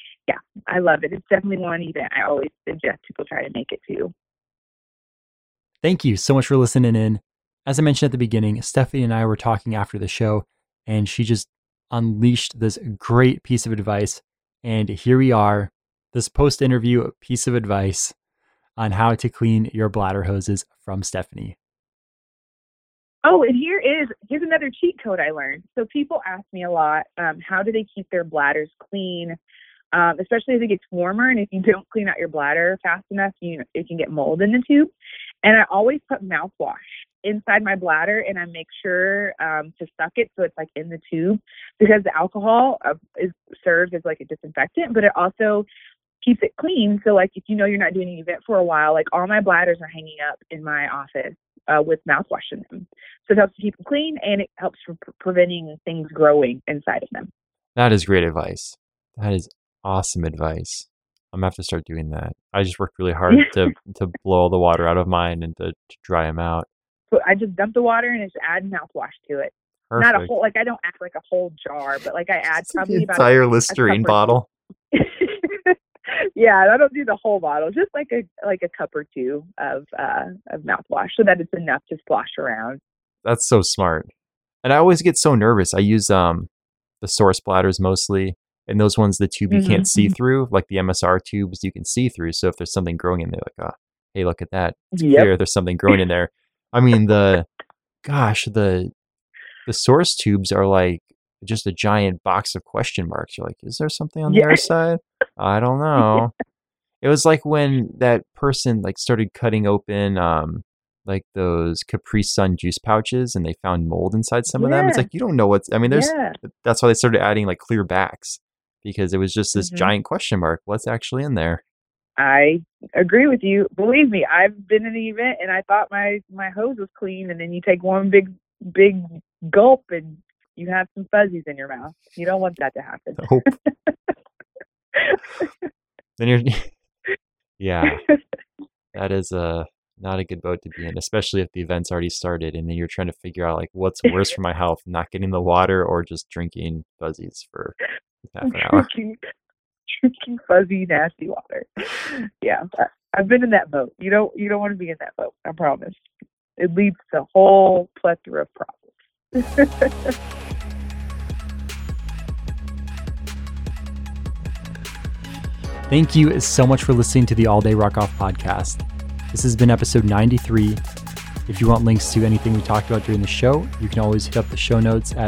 I love it. It's definitely one event I always suggest people try to make it to. Thank you so much for listening in. As I mentioned at the beginning, Stephanie and I were talking after the show, and she just unleashed this great piece of advice. And here we are, this post-interview piece of advice on how to clean your bladder hoses from Stephanie. Oh, and here's another cheat code I learned. So people ask me a lot, how do they keep their bladders clean, especially as it gets warmer. And if you don't clean out your bladder fast enough, it can get mold in the tube. And I always put mouthwash inside my bladder, and I make sure to suck it so it's like in the tube, because the alcohol serves as like a disinfectant, but it also keeps it clean. So like if you're not doing an event for a while, like all my bladders are hanging up in my office with mouthwash in them. So it helps to keep them clean, and it helps for preventing things growing inside of them. That is great advice. That is awesome advice. I'm gonna have to start doing that. I just worked really hard to blow all the water out of mine and to dry them out. So I just dump the water and just add mouthwash to it. Perfect. Not a whole, like I don't add like a whole jar, but like I add probably about entire Listerine bottle. Yeah, I don't do the whole bottle, just like a cup or two of mouthwash, so that it's enough to splash around. That's so smart. And I always get so nervous. I use the Source bladders mostly, and those ones, the tube you can't see through, like the MSR tubes you can see through. So if there's something growing in there, like, oh, hey, look at that. It's clear there's something growing in there. I mean, the Source tubes are like just a giant box of question marks. You're like, is there something on the other side? I don't know. It was like when that person like started cutting open like those Capri Sun juice pouches, and they found mold inside some of them. It's like, you don't know what's, I mean, that's why they started adding like clear backs, because it was just this giant question mark. What's actually in there? I agree with you. Believe me, I've been in an event and I thought my hose was clean, and then you take one big gulp and you have some fuzzies in your mouth. You don't want that to happen. Nope. Then you're, yeah, that is not a good boat to be in, especially if the event's already started and then you're trying to figure out like what's worse for my health, not getting the water or just drinking fuzzies for half an hour. Drinking fuzzy, nasty water. Yeah, I've been in that boat. You don't want to be in that boat. I promise. It leads to a whole plethora of problems. Thank you so much for listening to the All Day Ruck Off podcast. This has been episode 93. If you want links to anything we talked about during the show, you can always hit up the show notes at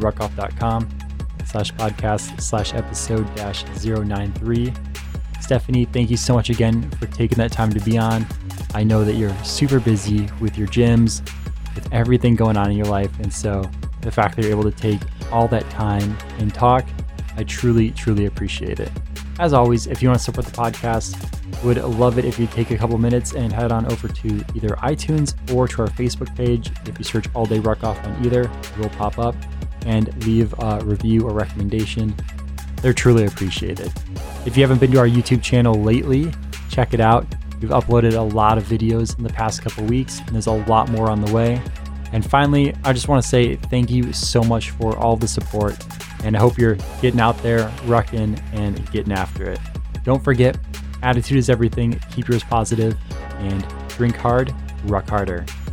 alldayruckoff.com/podcast/episode-093. Stephanie, thank you so much again for taking that time to be on. I know that you're super busy with your gyms, with everything going on in your life. And so the fact that you're able to take all that time and talk, I truly, truly appreciate it. As always, if you want to support the podcast, would love it if you take a couple minutes and head on over to either iTunes or to our Facebook page. If you search All Day Ruck Off on either, it will pop up, and leave a review or recommendation. They're truly appreciated. If you haven't been to our YouTube channel lately, check it out. We've uploaded a lot of videos in the past couple weeks, and there's a lot more on the way. And finally, I just want to say thank you so much for all the support, and I hope you're getting out there, rucking, and getting after it. Don't forget, attitude is everything. Keep yours positive, and drink hard, ruck harder.